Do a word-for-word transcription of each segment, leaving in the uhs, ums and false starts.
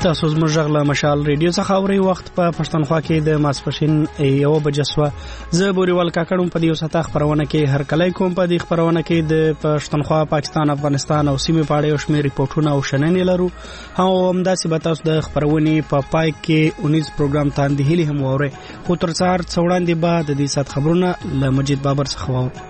تاسو زموږ غږ له مشال ریډیو څخه اورئ. وخت په پښتونخوا کې د ماسپښین یو بجه شوه. زه بوریوال کاکړم په دې وساته خپرونه کې هرکلی کوم. په دې خپرونه کې د پښتونخوا، پاکستان، افغانستان او سیمې په اړه یو شمېر ریپورټونه او شننې لرو. همداسې به تاسو د خپرونې په پای کې اونیز پروګرام ته اندهیلې هم واورئ. خو تر سهار څه وړاندې به د دې ساعت خبرونه له مجید بابر څخه واورئ.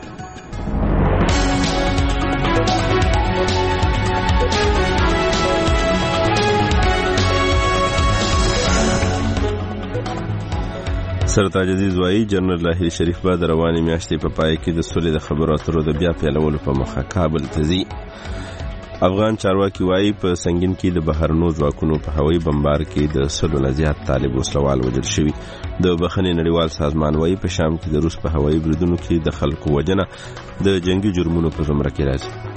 سرتاج عزیز وایي جنرال لاهیر شریف به د روانې میاشتې په پای کې د سولې د خبرو اترو د بیا پیلولو په مخه کابل ته ځي. افغان چارواکي وایي په سنگین کې د بهرنو ځواکونو په هوایي بمبار کې د سلو نه زیات طالب وسلوال وژل شوي. د بخښنې نړیوال سازمان وایي په شام کې د روس په هوایي بریدونو کې د خلکو وژنه د جنگي جرمونو په زمره کې راځي.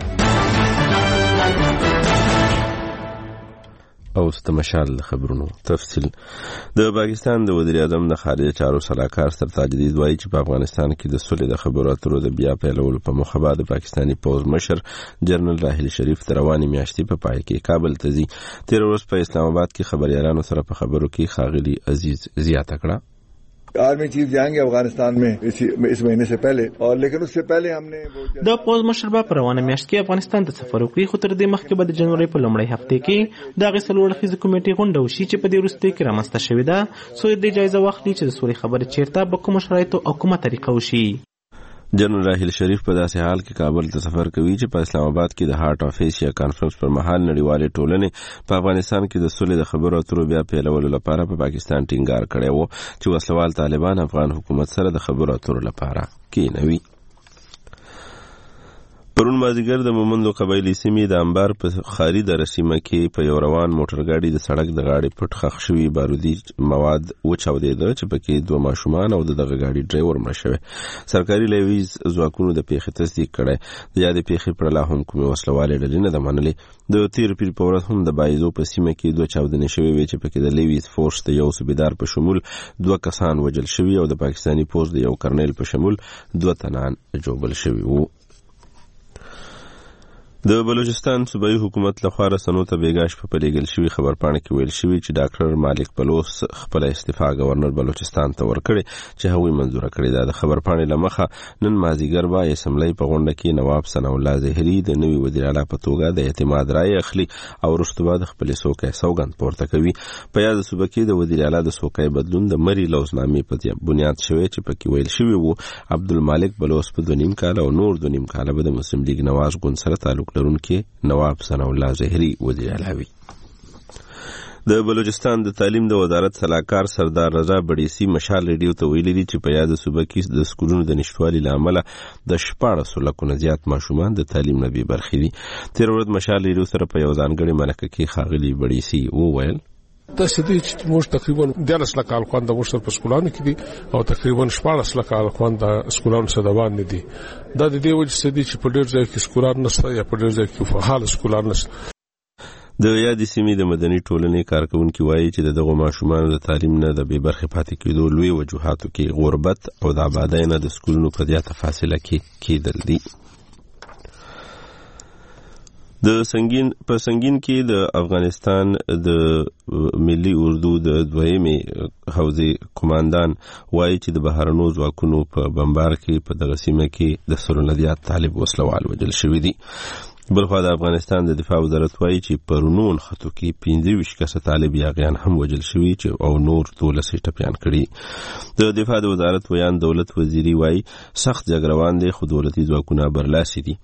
او ستمشال خبرونو تفصیل. د پاکستان د وزیر اعظم د خارجه چارو سلاکار سرتاج عزیز وایي چې په افغانستان کې د سولې د خبرو اترو د بیا پیلولو په موخه به د پاکستاني پوځ مشر جنرال راحیل شریف د روانې میاشتې په پای کې کابل ته ځي. تیر ورځ په اسلام آباد کې خبريالانو سره په خبرو کې ښاغلي عزیز زیاته کړه. Army chief जाएंगे अफगानिस्तान में इस, इस महीने से पहले और लेकिन उससे पहले हमने د پوز مشربه پر روانه میاشت کې افغانستان ته سفر وکړي. خو تر دې مخکې به د جنوري په لومړۍ هفته کې د غسل ورخیز کمیټې غونډه وشي چې په دې وروستۍ کې رامنځته شوې ده. سو دې جایزه واخلي چې د سولې خبرې چیرته په کوم شرایطو او کومه طریقه وشي. جنرال راحیل شریف په داسې حال کې کابل ته سفر کوي چې په اسلام آباد کې د هارت اف ایشیا کانفرنس پر مهال نړیوالې ټولنې په افغانستان کې د سولې د خبرو اترو بیا پیلولو لپاره په پاکستان ټینګار کړی و چې وسلوال طالبان افغان حکومت سره د خبرو اترو لپاره کېنوي. پرون مازدیګر د مومندو قبایلي سیمې د انبار په خاري د رسیمه کې په یو روان موټر ګاډي د سړک د غاړې پټ ښخ شوي بارودي مواد وچاودېده چې پکې دوه ماشومان او دغه ګاډي ډرایور مړه شوی. سرکاري لیویز ځواکونو د پیښې تصدیق کړی. د یادې پیښې پر لا هم کومې وسلوالې ډلې نه ده منلې. د تیر پیر په ورځ هم د بایزو په سیمه کې دوه چاودنې شوې وې چې پکې د لیویز فورس د یو صوبیدار په شمول دوه کسان وژل شوي او د پاکستاني پوځ د یو کرنیل په شمول دوه تنان ژوبل شوي وو. د بلوچستان صوبایي حکومت لخوا رسنو ته بیګاش په پلیګل شوی خبرپاڼه کې ویل شوی چې ډاکټر مالک بلوچ خپل استعفا گورنر بلوچستان ته ورکړي چې هغوی منظوره کړې ده. د خبرپاڼې لمخه نن مازدیګر به اسمبلی په غونډه کې نواب ثناء الله زهري د نوي وزیر اعلی په توګه د اعتماد رایې اخلي او وروسته به د خپلې څوکۍ سوګند پورته کوي. په یاد صوبه کې د وزیر اعلی د څوکۍ بدلون د مری لوزنامې په بنیاد شوی چې پکې ویل شوی وو عبدالمالک بلوچ په دوه نیم کال او نور دوه نیم کال به د مسلم لیگ نواز ګوند سره تعلق لرونکي نواب ثناء الله زهري وزیر اعلی وي. د بلوچستان د تعلیم د وزارت سلاکار سردار رضا بډیسی مشال ریډیو ته ویلي دي چې په یاد صوبه کې د سکولونو د نشټوالي لامل د شپاړسو لکو نه زیات ماشومان د تعلیم نه بې برخې دي. تیر ورځ مشال ریډیو سره په یو ځانګړي مرکه کې ښاغلي بډیسی وویل دا سدي چې موږ تقریبا دیارلس لکه الکوان د مشتر په سکولانو کې دي او تقریبا شپاړس لکه الکوان د سکولانو څخه روان دي. دا د دې وجه سدي چې په ډېر ځای کې سکولان نشته یا په ډېر ځای کې فعال سکولان نشته. د یادې سیمې د مدني ټولنې کارکونکي وایي چې دغه ماشومان د تعلیم نه د بې برخې پاتې کېدو لوی وجوهاتو کې غربت او د آبادۍ نه د سکولونو په زیاته فاصله کې کېدل دي. د سنگین په سنگین کې د افغانستان د ملي اردو د دویمې حوزې کمانډان وایي چې د بهرنو ځواکونو په بمبار کې په دغه سیمه کې د سلو نه زیات طالب وسلوال وژل شوي دي. بلخوا د افغانستان د دفاع وزارت وایي چې پرونون خطو کې پنځه ویشت کسه طالب یاغیان هم وژل شوي چې او نور دولس یې ټپیان کړي. د دفاع د وزارت ویان دولت وزیري وایي سخت جګړه روان دی خو دولتي ځواکونه برلاسي دي.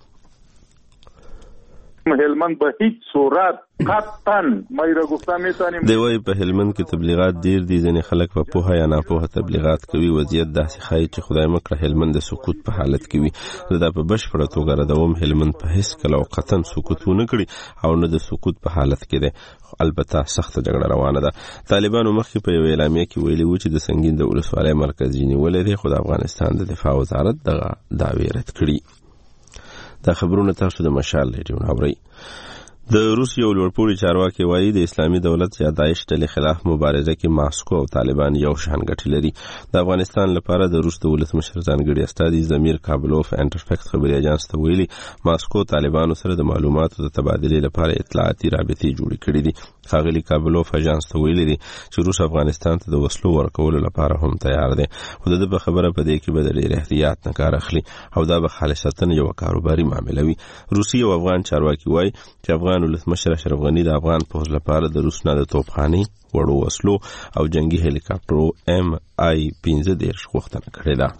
هلمند به هیڅ صورت قطعا مایره گفتم میتونیم دی وایي په هلمند کې تبلیغات ډیر دي. ځینې خلک په پوهه یا ناپوهه تبلیغات کوي. وضعیت داسې ښایي چې خدای مکړه هلمند د سقوط په حالت کې وي. زه دا په بشپړه توګه ردوم. هلمند په هیڅ کله او قطعا سقوط ونه کړي او نه د سقوط په حالت کې دی. البته سخته جګړه روانه ده. طالبانو مخکې په یو اعلامیه کې ویلي وو چې د سنگین د ولسوالۍ مرکز نیولې دی خو د افغانستان د دفاع وزارت دغه دعوې رد کړي. دا خبرونه تاسو د مشال ریډیو اورئ. د روس یو لوړپوړي چارواکي وایي د اسلامي دولت یا داعش ډلې خلاف مبارزه کې ماسکو او طالبان یو شان ګټې لري. د افغانستان لپاره د روس د ولسمشر ځانګړي استازي زمیر کابلوف انټرفیکس خبري اژانس ته ویلي ماسکو طالبانو سره د معلوماتو د تبادلې لپاره اطلاعاتي رابطې جوړې کړې دي. ښاغلي کابلوف اژانس ته ویلي دي چې روس افغانستان ته د وسلو ورکولو لپاره هم تیار دی، خو د په خبره په دې کې به د ډېر احتیاط نه کار اخلي او دا به خالصتاً یو کاروباري معامله وي. روسي او افغان چارواکي وایي چې افغان ولسمشر اشرف غني د افغان پوځ لپاره د روس نه د توپخانې وړو وسلو او جنگي هلیکاپټرو ام آی پنځه دېرش غوښتنه کړې ده.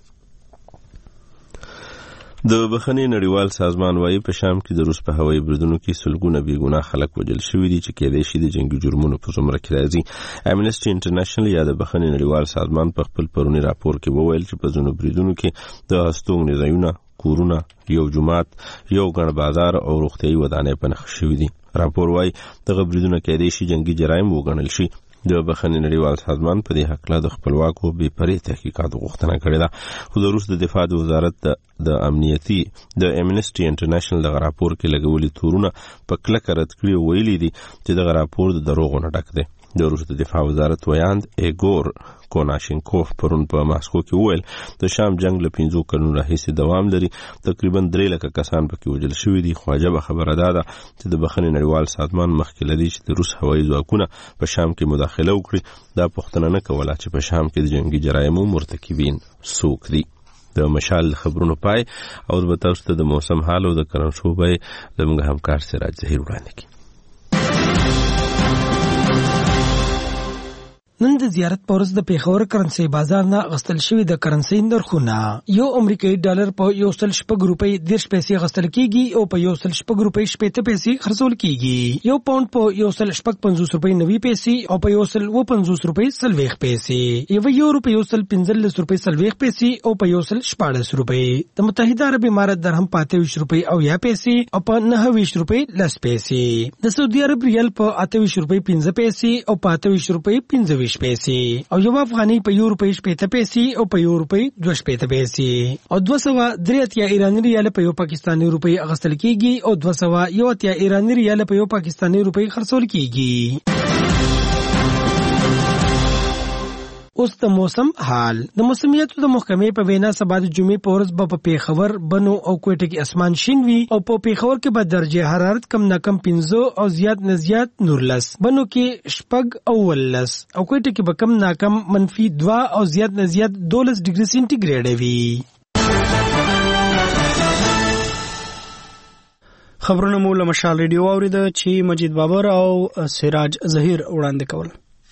د بخښنې نړیوال سازمان وایي په شام کې د روس په هوایي بریدونو کې سلګونه بېګناه خلک وژل شوي دي چې کېدای شي د جنګي جرمونو په زمره کې راځي. امنسټي انټرنیشنل یا د بخښنې نړیوال سازمان په خپل پرونی راپور کې وویل چې په ځینو بریدونو کې د هستوګنې ځایونه، کورونه، یو جومات، یو ګڼ بازار او روغتیایي ودانۍ په نښه شوي دي. راپور وایي دغه بریدونه کېدای شي جنګي جرایم وګڼل شي. د بخښنې نړیوال سازمان په دې هکله د خپلواکو بې پرې تحقیقاتو غوښتنه کړې ده، خو د روس د دفاع د وزارت د امنیتي د امنسټي انټرنیشنل دغه راپور کې لګولي تورونه په کلکه رد کړي او ویلي دي چې دغه راپور د دروغو نه ډک دی. د روس د دفاع وزارت ویاند ایګور کوناشینکوف پرون په ماسکو کې وویل د شام جنگ له پنځو کلونو راهیسې دوام لري، تقریبا درې لکه کسان پکې وژل شوي دي. خو عجبه خبره دا ده چې د بخښنې نړیوال سازمان مخکې له دې چې د روس هوایي ځواکونه په شام کې مداخله وکړي دا پوښتنه نه کوله چې په شام کې د جنګي جرایمو مرتکبین څوک دي. د مشال خبرونو پای او د تاسو ته د موسم حال او د کرنسو به زموږ همکار سراج ظهیر وړاندې کړي. نن د زیارت په ورځ د پیښور کرنسي بازار نه غستل شوی د کرنسي نرخونه یو امریکایي ډالر په یو سل شپږ روپۍ دیرش پیسې غستل کیږي او په یو سل شپږ روپۍ شپېته پیسې خرڅول کیږي. یو پاوند په یو سل شپږ پنځوس روپۍ نوي پیسې او په یو سل اووه پنځوس روپۍ څلوېښت پیسې. یو یورو په یو سل پنځلس روپۍ څلوېښت پیسې او په یو سل شپاړس روپۍ. د متحده عرب امارات درهم په اته ویشت روپۍ او یا پیسې او په نهه ویشت روپۍ لس پیسې. د سعودي عرب ریال په اته ویشت روپۍ پنځه پیسې او په اته ویشت روپۍ پنځه پیسې او یو افغاني په یو روپۍ شپېته پیسې او په یو روپۍ دوه شپېته پیسې او دوه سوه درې اتیا ایراني ریال په یو پاکستاني روپۍ اخیستل کیږي او دوه سوه یو اتیا ایراني ریال په یو پاکستاني روپۍ خرڅول کیږي. اوس د موسم حال. د موسمیاتو د محکمې په وینا سبا د جمعې په ورځ به په پیښور، بنو او کوټه کې اسمان شین وي او په پیښور کې به درجه حرارت کم نه کم پنځه او زیات نه زیات نورلس، بنو کې شپږ او ولس او کوټه کې به کم نه کم منفي دوه او زیات نه زیات دولس ډیګري سینټیګریډ وي. خبرونه مو له مشال ریډیو اوریده چې مجید بابر او سراج ظهیر وړاندې کول.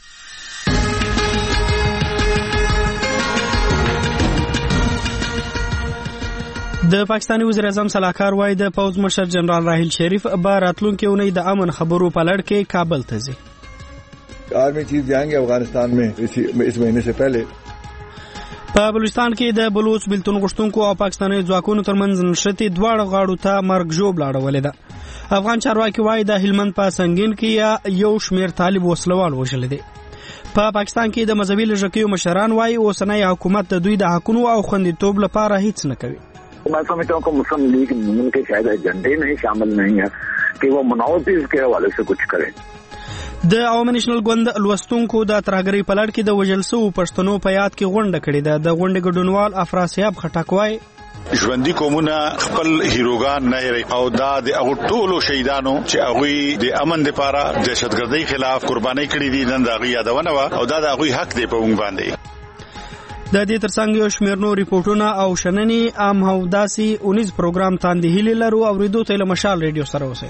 د پاکستاني وزیر اعظم صلاحکار وایي د پوځ مشر جنرال راحیل شریف به راتلونکي اونۍ د امن خبرو په لړ کې کابل ته ځي. آرمی چیف جائیں افغانستان میں اس مہینے سے پہلے. په بلوچستان کې د بلوچ بیلتون غوښتونکو او پاکستاني ځواکونو ترمنځ نښتې دواړو غاړو ته مرګ ژوبله اړولې ده. افغان چارواکي وایي د هلمند په سنګین کې یو شمېر طالب وسلوال وژلي دي. په پاکستان کې د مذهبي لږکیو مشران وایي اوسنی حکومت د دوی د حقونو او خوندیتوب لپاره هیڅ نه کوي. मैं समझता हूँ कि मुस्लिम लीग नून के शायद एजेंडे में ही शामिल नहीं है कि वो मुनावतीज के हवाले से कुछ करे. د عوامي نېشنل ګوند لوستونکو د ترهګرۍ په لړ کې د وژل شوو پښتنو په یاد کې غونډه کړې ده. د غونډې ګډونوال افراسیاب خټک وایي ژوندۍ قومونه خپل هیروګان نه هېروي او دا د هغو ټولو شهیدانو چې هغوی د امن دپاره دهشتګردۍ خلاف قربانۍ کړي دي نن د هغوی یادونه وه او دا د هغوی حق دی په موږ باندې. د دې ترڅنګ یو شمېر نور ریپورټونه او شننې عام او داسې اونیز پروګرام تاندې هیلې لرو اورېدو ته له مشال ریډیو سره اوسئ.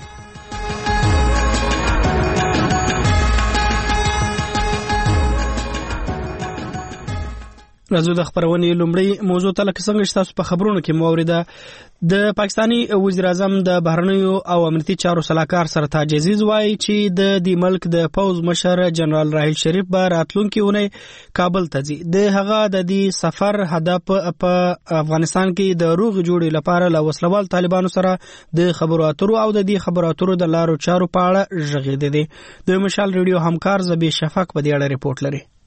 راځو د خبرونې لومړی موضوع ته لکه څنګه چې تاسو په خبرونو کې مو اورېده د پاکستاني وزیر اعظم د بهرنیو او امنیتي چارو صلاحکار سرتاج عزیز وایي چې د دې ملک د پوځ مشر جنرال راحیل شریف به راتلونکي اونۍ کابل ته ځي. د هغه د دې سفر هدف په افغانستان کې د روغ جوړې لپاره له وسلوال طالبانو سره د خبرو اترو او د دې خبرو اترو د لارو چارو په اړه غږېدی دی. د مشال ریډیو همکار زبی شفق په دې اړه ریپورت لري.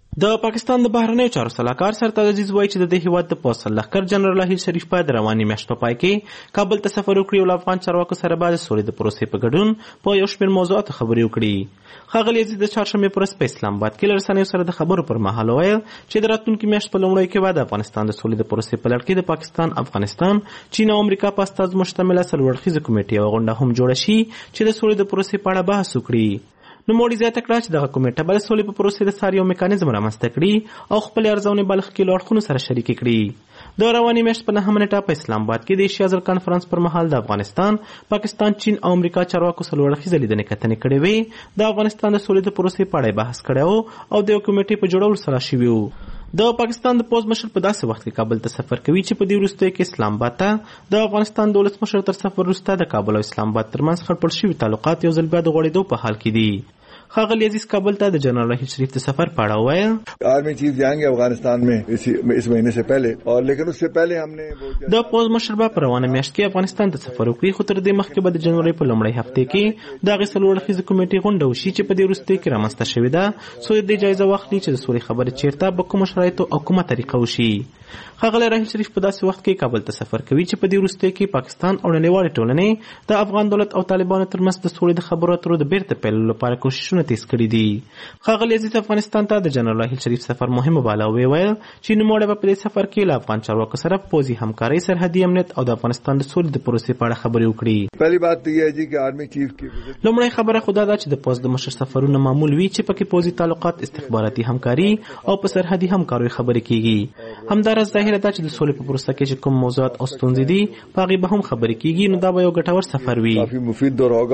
د پاکستان د بهرنیو چارو سلاکار سرتاج عزیز وایي چې د دې هیواد د پوځ سرلښکر جنرال اهیل شریف په د رواني میاشت په پای کې کابل ته سفر وکړي او له افغان چارواکو سره به د سولې د پروسې په ګډون په یو شمېر موضوعاتو خبرې وکړي. ښاغلي عزیز د چهارشنبې په ورځ په اسلام آباد کې له رسنیو سره د خبرو پر مهال وویل چې د راتلونکي میاشت په لومړیو کې به د افغانستان د سولې د پروسې په لړ کې د پاکستان، افغانستان، چین او امریکا په استازو مشتمله څلور اړخیزه کمیټې یوه غونډه هم جوړه شي چې د سولې د پروسې په اړه بحث وکړي. نوموړي زیاته کړه چې دغه کمیټه به د سولې په پروسې د څار یو میکانیزم رامنځته کړي او خپلې ارزونې به له ښکېلو اړخونو سره شریکې کړي. د رواني میاشت په نهمه نیټه په اسلام آباد کې د ایشیا ځل کنفرانس پر مهال د افغانستان، پاکستان، چین او امریکا چارواکو څلور اړخیزه لیدنې کتنې کړې وې. د افغانستان د سولې د پروسې په اړه بحث کړی و او د یو کمیټې په جوړولو سره شوي وو. د پاکستان د پوځ مشر په داسې وخت کې کابل ته سفر کوي چې په دې وروستیو کې اسلام آباد ته د افغانستان د ولسمشر تر سفر وروسته د کابل او اسلام آباد ترمنځ خړپړ شوي تعلقات یو ځل بیا د غوړېدو په حال کې دي. ښاغلي عزیز کابل ته د جنرال اهیل شریف د سفر په اړه وویل آرمی چیف جائیں گے افغانستان میں اس مہینے سے پہلے اور لیکن اس سے پہلے ہم نے د پوز مشر به په روانه میاشت کې افغانستان ته سفر وکړي، خو تر دې مخکې به د جنوري په لومړۍ هفته کې د هغې څلور اړخیزې کمیټې غونډه وشي چې په دې وروستیو کې رامنځته شوې ده، څو د دې جایزه واخلي چې د سولې خبرې چیرته په کومو شرایطو او کومه طریقه وشي. ښاغلی راهیل شریف په داسې وخت کې کابل ته سفر کوي چې په دې وروستیو کې پاکستان او نړیوالې ټولنې د افغان دولت او طالبانو ترمنځ د سولې د خبرو اترو د بیرته پیلولو لپاره کوښښونه تیز کړي دي. ښاغلي عزیز افغانستان ته د جنرال اهیل شریف سفر مهم وباله او ویل چې نوموړی به په دې سفر کې له افغان چارواکو سره پوځي همکارۍ، سرحدي امنیت او د افغانستان د سولې د پروسې په اړه خبرې وکړي. پهلی بات تو یہ ہے جی کہ آرمی چیف کی لومړی خبره خو دا ده چې د پوځ د مشر سفرونه معمول وي چې پکې پوځي تعلقات، استخباراتي همکاري او په سرحدي همکاریو خبرې کیږي. همداراز ظاهره ده چې د سولې په پروسه کې چې کوم موضوعات او ستونزې دي په هغې به هم خبرې کیږي، نو دا به یو ګټور سفر وي. کافی مفید دور ہوگا.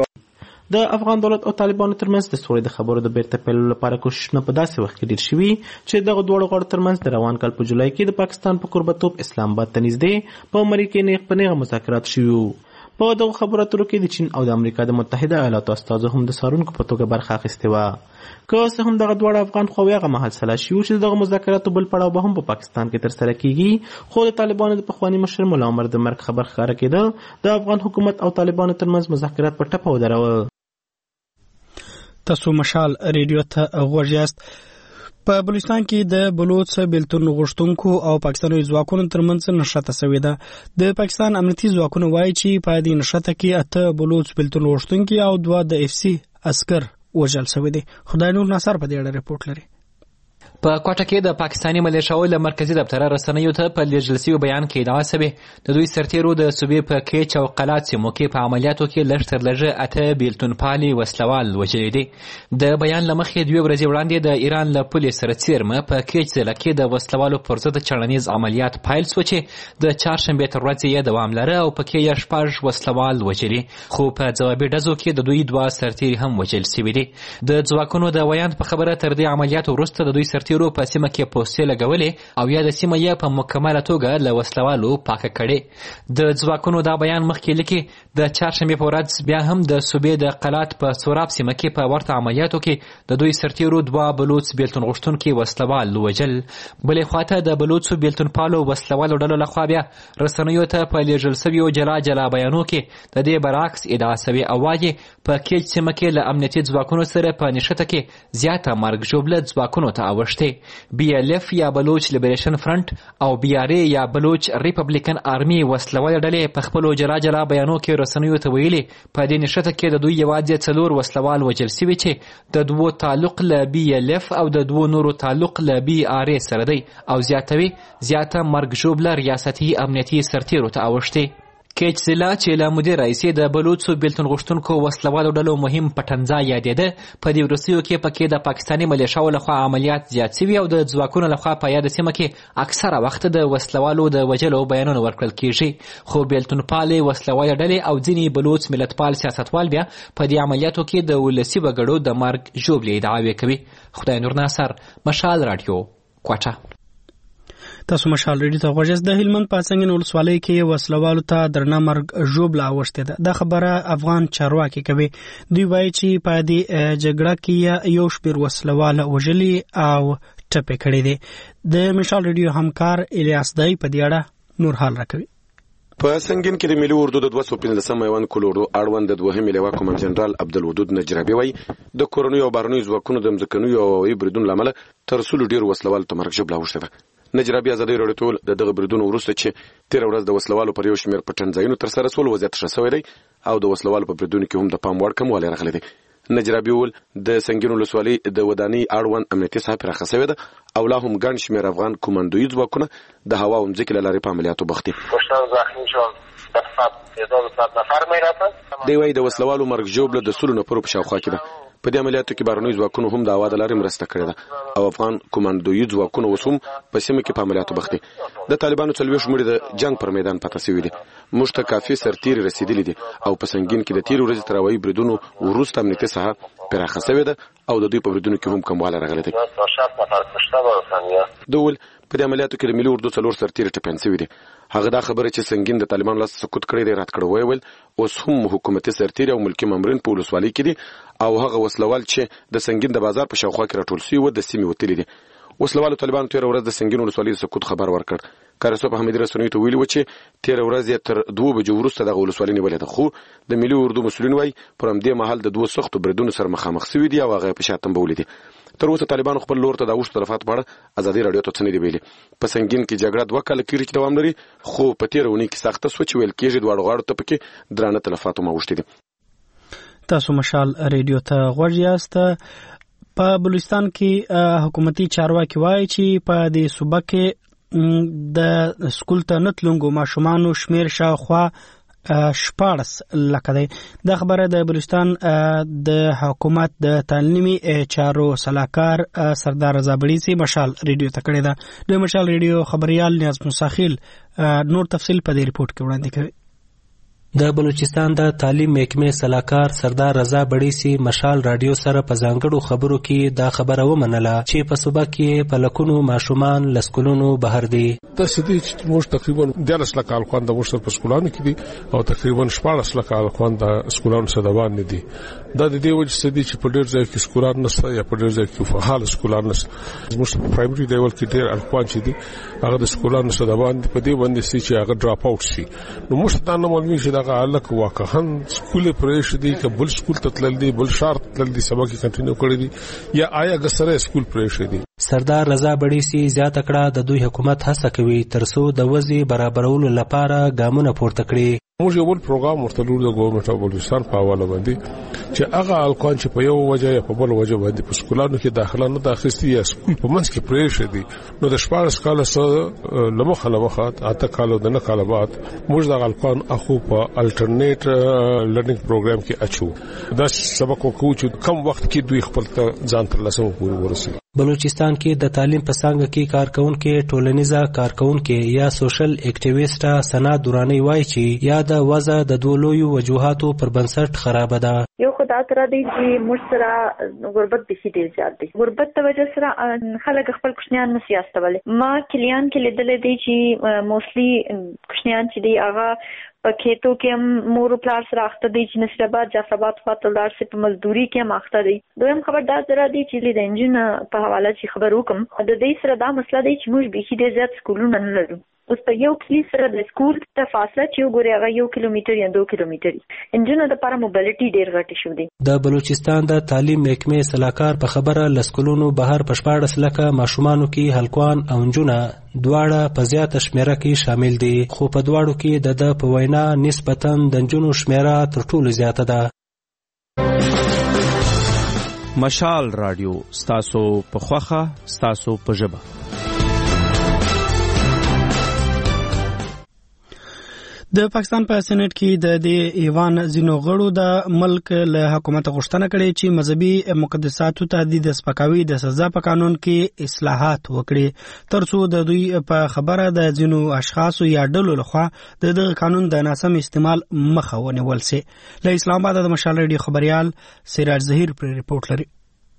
د افغان دولت او طالبانو ترمنځ د سولې د خبرو د بیرته پیلولو لپاره کوښښونه په داسې وخت کې ډېر شوي چې دغه دواړو غاړو ترمنځ د روان کال په جولای کې د پاکستان په کوربهتوب اسلام آباد ته نږدې په مری کې نیغ په نیغه مذاکرات شوي وو. په دغو خبرو اترو کې د چین او د امریکا د متحده ایالاتو استازو هم د څارونکو په توګه برخه اخیستې وه. که څه هم دغه دواړه افغان خواوې هغه مهال سلا شوي چې دغه مذاکراتو بل پړاو به هم په پاکستان کې ترسره کیږي، خو د طالبانو د پخواني مشر ملا عمر د مرګ خبر ښکاره کېده د افغان حکومت او طالبانو ترمنځ مذاکرات په ټپه ودرول. تاسو مشال ریډیو ته غوږ یاست. په بلوچستان کې د بلوچ بیلتون غوښتونکو او پاکستاني ځواکونو ترمنځ نښته شوې ده. د پاکستان امنیتي ځواکونه وایي چې په دې نښته کې اته بلوچ بیلتون غوښتونکي او دوه د اف سی عسکر وژل شوي دي. خدای نور ناصر په دې اړه رپورټ لري. په کوټه کې د پاکستاني ملیشیاو له مرکزي دفتره رسنیو ته په لیږل شوي بیان کې ادعا شوې د دوی سرتیرو د صوبې په کیچ او قلات سیمو کې په عملیاتو کې لږ تر لږه اته بیلتون پالي وسلوال وژلي دي. د بیان له مخې دوې ورځې وړاندې د ایران له پولې سره څیرمه په کیچ ضلع کې د وسلوالو پر ضد څېړنیز عملیات پیل شو چې د چهارشنبې تر ورځې یې دوام لره او پکې یې شپږ وسلوال وژلي، خو په ځوابي ډزو کې د دوی دوه سرتیري هم وژل شوي دي. د ځواکونو د ویاند په خبره تر دې عملیاتو وروسته د دوی سرتیرو په سیمه کې پوستې لګولې او یا د سیمه یې په مکمله توګه له وسلوالو پاکه کړې. د ځواکونو دا بیان مخکې لیکي د چهارشنبې په ورځ بیا هم د صوبې د قلات په سوراب سیمه کې په ورته عملیاتو کې د دوی سرتیرو دوه بلوچ بیلتون غوښتونکي وسلوال وژل. بلې خواته د بلوچو بیلتون پالو وسلوالو ډلو لخوا بیا رسنیو ته په لیږل شویو جلا جلا بیانو کې د دې برعکس ادعا شوې او وایي په کیچ سیمه کې له امنیتي ځواکونو سره په نښته کې زیاته مرګ ژوبله ځواکونو ته اوښتې. بی ایل اف یا بلوچ لیبریشن فرنٹ او بی آر ای یا بلوچ ریپبلیکن آرمی وسلوال ډلې په خپلو جلا جلا بیانو کې رسنیو ته ویلي په دې نښته کې د دوی یوازې څلور وسلوال وژل شوي چې د دوو تعلق له بی ایل اف او د دوو نورو تعلق له بی آر ای سره دی او زیاتوي زیاته مرګ ژوبله ریاستي امنیتي سرتیرو ته اوښتې. کیچ ضلع چې له مدیر رئیسې د بلوچو بیلتون غوښتونکو وسلوالو ډلو مهم پټنځای یادېده. په دې وروستیو کې پکې د پاکستاني ملیشیاو لخوا عملیات زیات شوي او د ځواکونو لخوا په یاده سیمه کې اکثره وخت د وسلوالو د وژلو بیانونه ورکړل کیږي، خو بیلتون پالې وسلوالې ډلې او ځینې بلوچ ملتپال سیاستوال بیا په دې عملیاتو کې د ولسي وګړو د مرګ ژوبلې ادعاوې کوي. خدای نور ناصر، مشال رادیو، کوټه. تاسو مشال ریډیو ته غوږ یاست. د هلمند په څنګین ولسوالۍ کې وسلوالو ته درنه مرګ ژوبله اوښتې ده. دا خبره افغان چارواکي کوي. دوی وایي چې په دې جګړه کې یو شمېر وسلوال وژلي او ټپي کړي دي. د مشال ریډیو همکار الیاس دای په دې اړه نور حال راکوي. په سنگین کې د ملي اردو د دوه سوه پنځلسم میوند کولورو اړوند د دوهمې لواء کمانډ جنرال عبدالودود نجرابي وایي د کورنیو او بهرنیو ځواکونو د مځکنیو او هوایي بریدونو له امله تر سلو ډېرو وسلوالو ته مرګ ژوبله اوښتې ده. نجرابي ازادي راډیو ته د دغه بریدونو وروسته چې تېره ورځ د وسلوالو پر یو شمېر پټنځایونو ترسره سول وضعیت ښه شوی دی او د وسلوالو په بریدونو کې هم د پام وړ کموالی راغلی دی. نجرابي وویل د سنگین ولسوالۍ د ودانۍ اړوند امنیتي ساحه پراخه شوې ده او لا هم ګڼ شمېر افغان کومندویي ځواکونه د هوا او مځکې له لارې په عملیاتو بوخت دي. دی وایي د وسلوالو مرګ ژوبله د سلو نفرو په شاوخوا کې ده. په دې عملیاتو کې بهرنیو ځواکونو هم د هوا د لارې مرسته کړې ده او افغان کومندویي ځواکونه اوس هم په سیمه کې په عملیاتو بوخت دي. د طالبانو څلوېښت مړي د جنګ پر میدان پاته شوي دي. موږ ته کافي سرتیري رسېدلي دي او په سنگین کې د تېرې ورځې تر هوایي بریدونو وروسته امنیتي ساحه پراخه شوې ده او د دوی په بریدونو کې هم کموالی راغلی دی. ده وویل په دې عملیاتو کې د ملي اردو څلور سرتیري ټپیان شوي دي. هغه دا خبره چې سنگین د طالبانو لاس سقوط کړی دی رد کړی. ویې ویل اوس هم حکومتي سرتیري او ملکي مامورین په ولسوالۍ کې دي او هغه وسلوال چې د سنگین د بازار په شاوخوا کې راټول شوي وو د سیمې وتلي دي. وسلوالو طالبانو تېره ورځ د سنگین ولسوالۍ د سقوط خبر ورکړ. کارسو په حميدي رسنیو ته ویلي و چې تېره ورځ یې تر دوه بجو وروسته دغه ولسوالۍ نیولې ده، خو د ملي اردو مسؤلین وایي پر همدې مهال د دوه سختو بریدونو سره مخامخ شوي دي او هغه یې په شا تنبولي دي. تر اوسه طالبانو خپل لور ته د اوښتو تلفاتو په اړه ازادي راډیو ته څه نه دي ویلي. په سنگین کې جګړه دوه کاله کېږي چې دوام لري، خو په تېره اونۍ کې سخته سوه چې ویل کېږي دواړو غاړو ته پکې درانه تلفات هم اوښتي دي. تاسو مشال ریډیو ته غوږ یاست. په بلوچستان کې حکومتي چارواکي وایي چې په دې صوبه کې د سکول ته نه تلونکو ماشومانو شمېر شاوخوا شپاړس لکه دی. دا خبره د بلوچستان د حکومت د تعلیمي چارو سلاکار سردار رضا بړیڅي مشال ریډیو ته کړې ده. د مشال ریډیو خبريال نیاز مساخیل نور تفصیل په دې ریپورت کې وړاندې کوي. د بلوچستان د تعلیم محکمې سلاکار سردار رضا بړیڅي مشال رادیو سره په ځانګړو خبرو کې دا خبره ومنله چې په صوبه کې په لکونو ماشومان له سکولونو بهر دي. د سدي چې موږ تقریبا دیارلس لکه الکوان د مشتر په سکولانو کې دي او تقریبا شپاړس لکه الکوان د سکولانو سره روان دي. دا د دې وجه سدي چې په ډېر ځای کې سکولان نشته یا په ډېر ځای کې فعال سکولان نشته. موږ په پرایمري لیول کې ډېر الکوان چې دي هغه د سکولانو سره روان دي، په دې باندې چې هغه ډراپ اوټ شي. نو موږ ته نه معلومي چې دا الک واقعا سکول پرېښ دي که بل سکول ته تلل دي، بل ښار ته تلل دي، سبق یې کنټینیو کړی دي یا آیا ګسره سکول پرېښ دي. سردار رضا بړیڅي زیاته کړه د دوی حکومت هڅه کوي ترڅو د وضع برابرولو لپاره ګامونه پورته کړي. موږ یو بل پروګرام ورته لور د ګورنمنت اف بلوچستان په حواله باندې چې هغه الکوان چې په یو وجه یا په بل وجه باندې په سکولانو کې داخله نه داخستي یا سکول په منځ کې پرېښ دي، نو د شپاړس کاله سره لمخه لمخه اته کاله د نه کاله بعد موږ د الکوان اخو په الټرنیټ لرنینګ پروګرام کې اچو. دا سبق وکړو چې کم وخت کې دوی خپل ته ځان تر لاسه پورې ورسوي. بلوچستان کې د تعلیم په څانګه کې کارکونکو ټولنیزه کارکونکو یا سوشل اکټیویسټ سنا دورانی وایي چې یا د وضع د دوه لویو وجوهاتو پر بنسټ خراب ده. یو خدای تر دې چې موږ سره غربت به ډیر زیات دی. غربت د وجه سره خلک خپل کوشنیان نه سیاستول. ما کلیان کې لیدل دي چې موستلی کوشنیان چې دی هغه په کېتو کې هم مور پلار سره اخته دي چې نصرآباد جعفرآباد فاطلدار سره په مزدوري کې هم اخته دي. دویم خبر دا تر دې چې د انجن په حواله چې خبر وکم د دې سره دا مسله دی چې موږ به ډیر زیات سکولونه نه لرو. اوس په یو کلی سره د سکول ته فاصله چې وګوري هغه یو کیلومتر یا دوه کیلومتر انجنونو لپاره موبیلیټي ډیر غټ شو دي. د بلوچستان د تعلیم محکمې سلاکار په خبره لسکولونو بهر په شپاړس لکه ماشومانو کې هلکوان او نجونه دواړه په زیاته شمیره کې شامل دي، خو په دواړو کې د د په وینا نسبتاً د نجونو شمیره تر ټولو زیاته ده. مشال رادیو ستاسو په خوخه ستاسو په ژبه. د پاکستان په سېنات کې د دې ایوان ځینو غړو د ملک له حکومت غوښتنه کړې چې مذهبي مقدساتو ته د سپکاوي د سزا په قانون کې اصلاحات وکړي ترڅو د دوی په خبره د ځینو اشخاصو یا ډلو لخوا د دغه قانون د ناسم استعمال مخه ونیول شي. له اسلام آباد د مشال ریډیو خبريال سراج ظهیر پر ریپورت لري.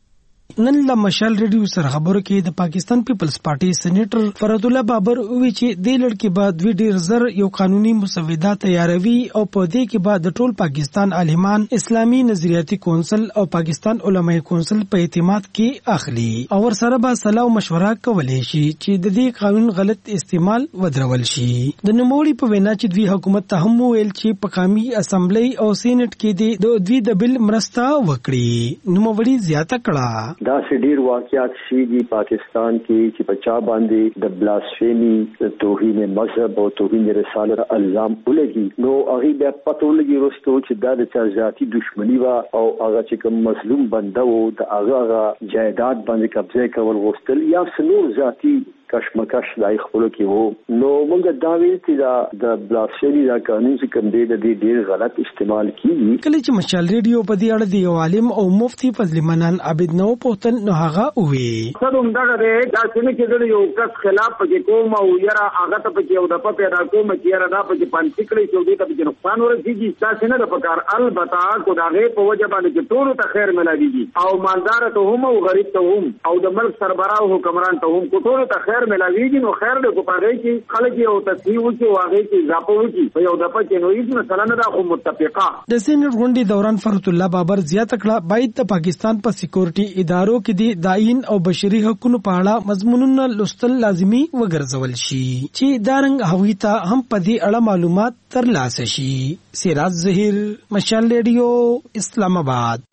نن له مشال ریډیو سره خبرو کې د پاکستان پیپلز پارټي سېنیټر فرات الله بابر وی چې د لړ کې بعد وی ډیر زر یو قانوني مسوده تیاروي او په دې کې بعد د ټول پاکستان عالمان اسلامي نظریاتي کونسل او پاکستان علماء کونسل په اعتماد کې اخلي او ور سره به صلاح او مشوره کولای شي چې د دې قانون غلط استعمال ودرول شي. د نوموړي په وینا چې دوی حکومت ته هم ویل چې په قومي اسمبلی او سېنات کې د دوی د بل مرسته وکړي. نوموړي زیاته کړه دا سډیر واقعات شي دی پاکستان کې چې بچا باندې د بلاسفیمی توهین مذهب او توهین رسالت الزام ولګي نو هغه د پټولګي رستو چې دا د ذاتي دښمنی وا او هغه چې کوم مظلوم بنده وو د هغه جایداد باندې قبضه کول غوښتل یا سنور ذاتي کشمکش دای خپل کې وو نو موږ دا ویل چې دا د بلاسفیمی دا قانون چې کوم دی د دې ډیر غلط استعمال کیږي. کله چې مشال ریډیو په دې اړه د عالم او مفتی فضل منان عابد نو پوښتنه نو هغه وی خدوم دا غره دا څنګه چې یو کس خلاف پکې کوم او یاره هغه ته پکې او د په پیدا کوم چې یاره دا پکې پانڅ کړی چې دې ته پکې نقصان ورسیږي دا څنګه د پکار البته کو دا غي په وجه باندې چې ټول ته خیر ملاويږي او مالدار ته هم او غریب ته هم او د ملک سربراہ او حکمران ته هم کو ټول ته خیر ملاويږي نو خیر له کو پاره کې خلک یو تصحیح وکي واغې کې اضافه وکي په یو د پکې نو هیڅ مثلا نه دا خو متفقه. د سېنات غونډې دوران فرات الله بابر زیاته کړه باید د پاکستان په سکیورټي ادارو کې د داین او بشري حقوقو په اړه مضمونونه لوستل لازمي وګرځول شي چې دارنګ هوی ته هم په دې اړه معلومات ترلاسه شي. سراج ظهیر مشال ریډیو اسلام آباد.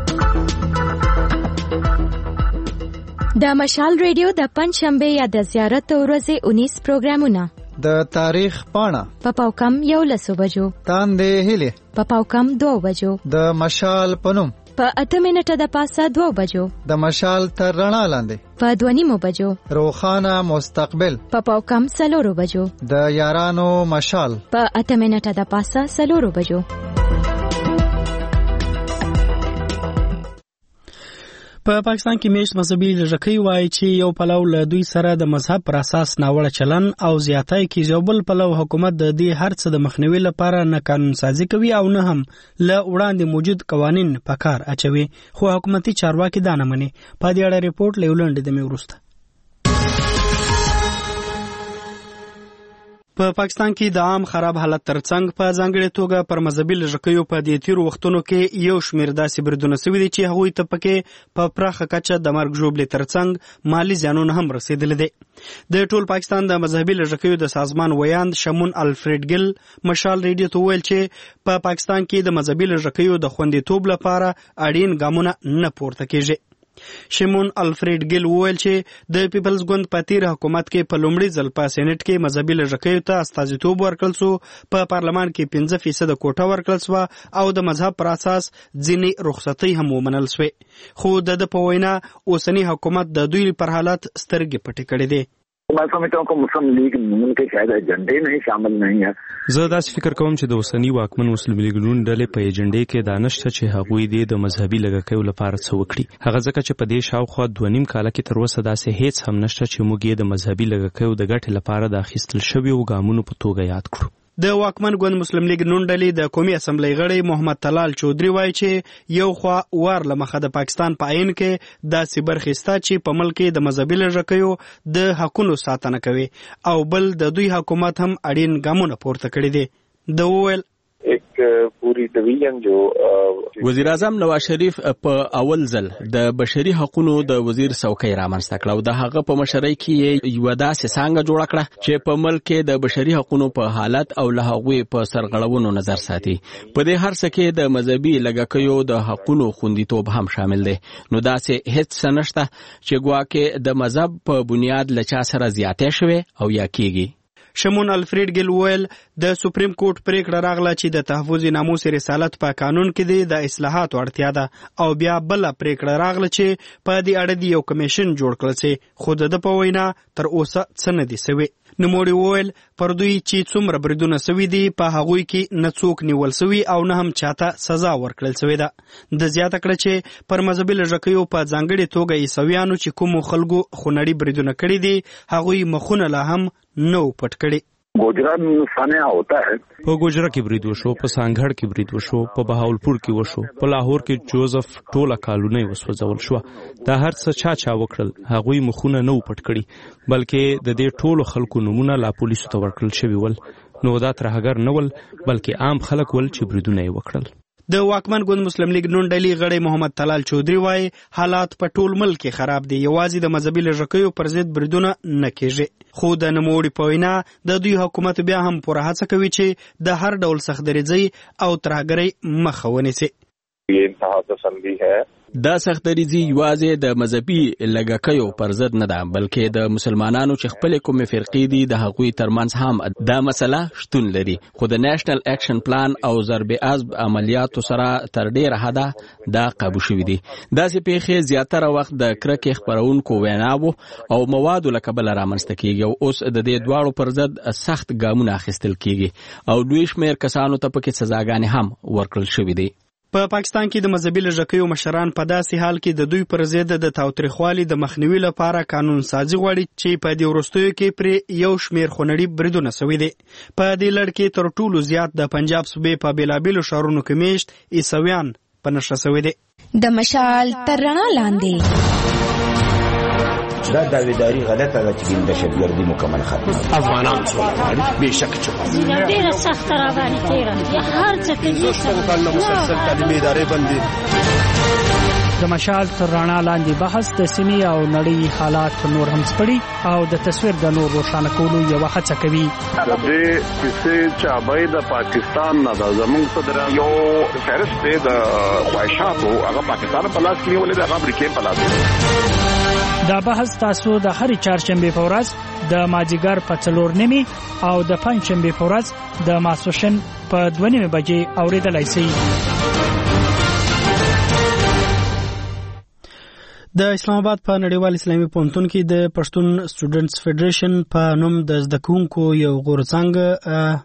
د مشال ریډیو د پنځ شنبه یا د زیارت ورځې انیس پروګرامونه د تاریخ پاڼه په پاوکم یو لسو بجو تاندې هلي په پاوکم دو بجو د مشال پنوم په اته منټه د پاسه دو بجو د مشال تر رڼا لاندې په دوه نیمو بجو روخانه مستقبل په پاوکم سلورو بجو د یارانو مشال په اته منټه د پاسه سلورو بجو. په پاکستان کې میشت مذهبي لږکۍ وایي چې یو پلو له دوی سره د مذهب پر اساس ناوړه چلن او زیاتای کې یو بل پلو حکومت د دې هر څه د مخنیوي لپاره نه قانون سازي کوي او نه هم له وړاندې موجود قوانین په کار اچوي خو حکومتي چارواکي دا نه مني. په دې اړه ریپورت لیولند د مې ورسته. په پاکستان کې د عام خراب حالت ترڅنګ په ځانګړې توګه پر مذهبي لږکیو په دې تیرو وختونو کې یو شمېر داسې بریدونه سوي دي چې هغوی ته پکې په پراخه کچه د مرګ ژوبلې ترڅنګ مالي زیانونه هم رسېدلي دي. د ټول پاکستان د مذهبي لږکیو د سازمان ویاند شمون الفرید ګل مشال ریډیو ته وویل چې په پاکستان کې د مذهبي لږکیو د خوندیتوب لپاره اړین ګامونه نه پورته کېږي. شمون الفرید ګل وویل چې د پیپلز ګوند په تیر حکومت کې په لومړي ځل په سېنات کې مذهبي لږکیو ته استازیتوب ورکړل سو په پارلمان کې پنځه فیصد کوټه ورکړل سو او د مذهب پر اساس ځینې رخصتۍ هم ومنل سوې خو د په وینا اوسنی حکومت د دوی پر حالت سترګې پټې کړې دي. मैं समझता हूँ कि मुस्लिम लीग नून के शायद एजेंडे में ही शामिल नहीं है. زه داسې فکر کوم چې د اوسنی واکمن مسلم لیگ نون ډلې په ایجنډې کې دا نشته چې هغوی د مذهبي لږکیو لپاره څه وکړي. هغه ځکه چې په دې شاوخوا دوه نیم کاله کې تر اوسه داسې هیڅ هم نشته چې موږ یې د مذهبي لږکیو د ګټې لپاره د اخیستل شویو ګامونو په توګه یاد کړو. د واکمن ګوند مسلم لیگ نون ډلې د قومي اسمبلی غړی محمد طلال چودري وایي چې یو خوا وار لمخه د پاکستان په عین کې داسې برخې سته چې په ملک کې د مذهبي لږکیو د حقونو ساتنه کوي او بل د دوی حکومت هم اړین ګامونه پورته کړي دي. د وویل एक पूरी डिवीजन जो وزیر اعظم نواز شریف په اول ځل د بشري حقوقو د وزیر څوکۍ رامنځته کړه او د هغه په مشرۍ کې یو داسې څنګه جوړ کړه چې په ملک کې د بشري حقوقو په حالت او له هغوی په سرغړونو نظر ساتي. په دې هر څه کې د مذهبي لږکیو د حقوقو خوندیتوب هم شامل دی. نو داسې هیڅ څه نشته چې ګواکې د مذهب په بنیاد له چا سره زیاتې شوي او یا کیږي. شمون الفرید ګل ویل د سپریم کورټ پریکړه راغله چې د تحفظ ناموس رسالت په قانون کې دی د اصلاحاتو اړتیا ده او بیا بل پریکړه راغله چې په دې اړه دی یو کمیشن جوړ کړل شي خو د په وینا تر اوسه څه نه دي سوي. نوموړي وویل پر دوی چې څومره بریدونه سوي دي په هغوی کې نه څوک نیول سوي او نه هم چاته سزا ورکړل سوي ده. د زیاته کړه چې پر مذهبي لږکیو په ځانګړې توګه عیسویانو چې کوم خلکو خونړي بریدونه کړي دي هغوی مخونه لا هم نو پټ کړي. गोजरा सान्या होता है। په ګوجرا کې برید وشو، په سانګړ کې برید وشو، په بهاولپور کې وشو، په لاهور کې جوزف ټوله کالونی وسوځول شو. دا هر څه چا چا وکړل، هغوی مخونه نه پټ کړي، بلکې د دې ټولو خلکو نمونه لا پولیسو ته ورکړل شوي ول. نو دا ترهګر نه ول، بلکې عام خلک ول چې بریدونه یې وکړل. د واکمن ګوند مسلم لیگ نون ډلې غړی محمد طلال چودري وایي حالات په ټول ملک کې خراب دي، یوازې د مذهبي لږکیو پر ضد بریدونه نه کېږي. خو د نوموړي په وینا د دوی حکومت بیا هم پوره هڅه کوي چې د هر ډول سختدریځۍ او ترهګرۍ مخه ونیسي. دا سختدریځي یوازې د مذهبي لږکیو پر ضد نه ده، بلکې د مسلمانانو چې خپلې کومې فرقې دي د هغوی ترمنځ هم دا مسله شتون لري. خو د نیشنل اکشن پلان او ضرب عضب عملیاتو سره تر ډیره حده دا قابو شوي دي. داسې پیښې زیاتره وخت د کرکې خپرونکو ویناوو او موادو له کبله رامنځته کیږي او اوس د دې دواړو پر ضد سخت ګامونه اخیستل کیږي او دوی شمېر کسانو ته پکې سزاګانې هم ورکړل شوي دي. په پا پاکستان کې د مذهبي لږکیو مشران په داسې حال کې د دوی پر ضد د تاوتریخوالي د مخنیوي لپاره قانون سازي غواړي چې په دې وروستیو کې پرې یو شمېر خونړي بریدونه سوي دي. په دې لړ کې تر ټولو زیات د پنجاب صوبې په بېلابېلو ښارونو کې میشت عیسویان په نښه سوي دي. د مشال تر رڼا لاندې دا داویداری غلطه ده چې د شتګردي مکمل ختم افغانان څو به شک چې ډیره سخت را باندې تیرا هر څه کې کله مسلسل تعلیمي ادارې بندي. د مشال تر رڼا لاندې بحث د سیمې او نړۍ حالات نور هم سپړي او د تصویر د نور روښانه کولو یو هڅه کوي. د دې کیسې چابې د پاکستان نه د زموږ صدر یو فهرست دی د خواهشاتو هغه پاکستان په لاس کې ولې د امریکا په لاس. دا بحث تاسو د هرې چهارشنبې په ورځ د مازدیګر په څلور نیمې او د پنجشنبې په ورځ د ماسپښین په دوه نیمې بجې اورېدلی شئ. د اسلام آباد په نړیوال اسلامي پوهنتون کې د پښتون سټوډنټس فدریشن په نوم د زده کوونکو یو غورځنګ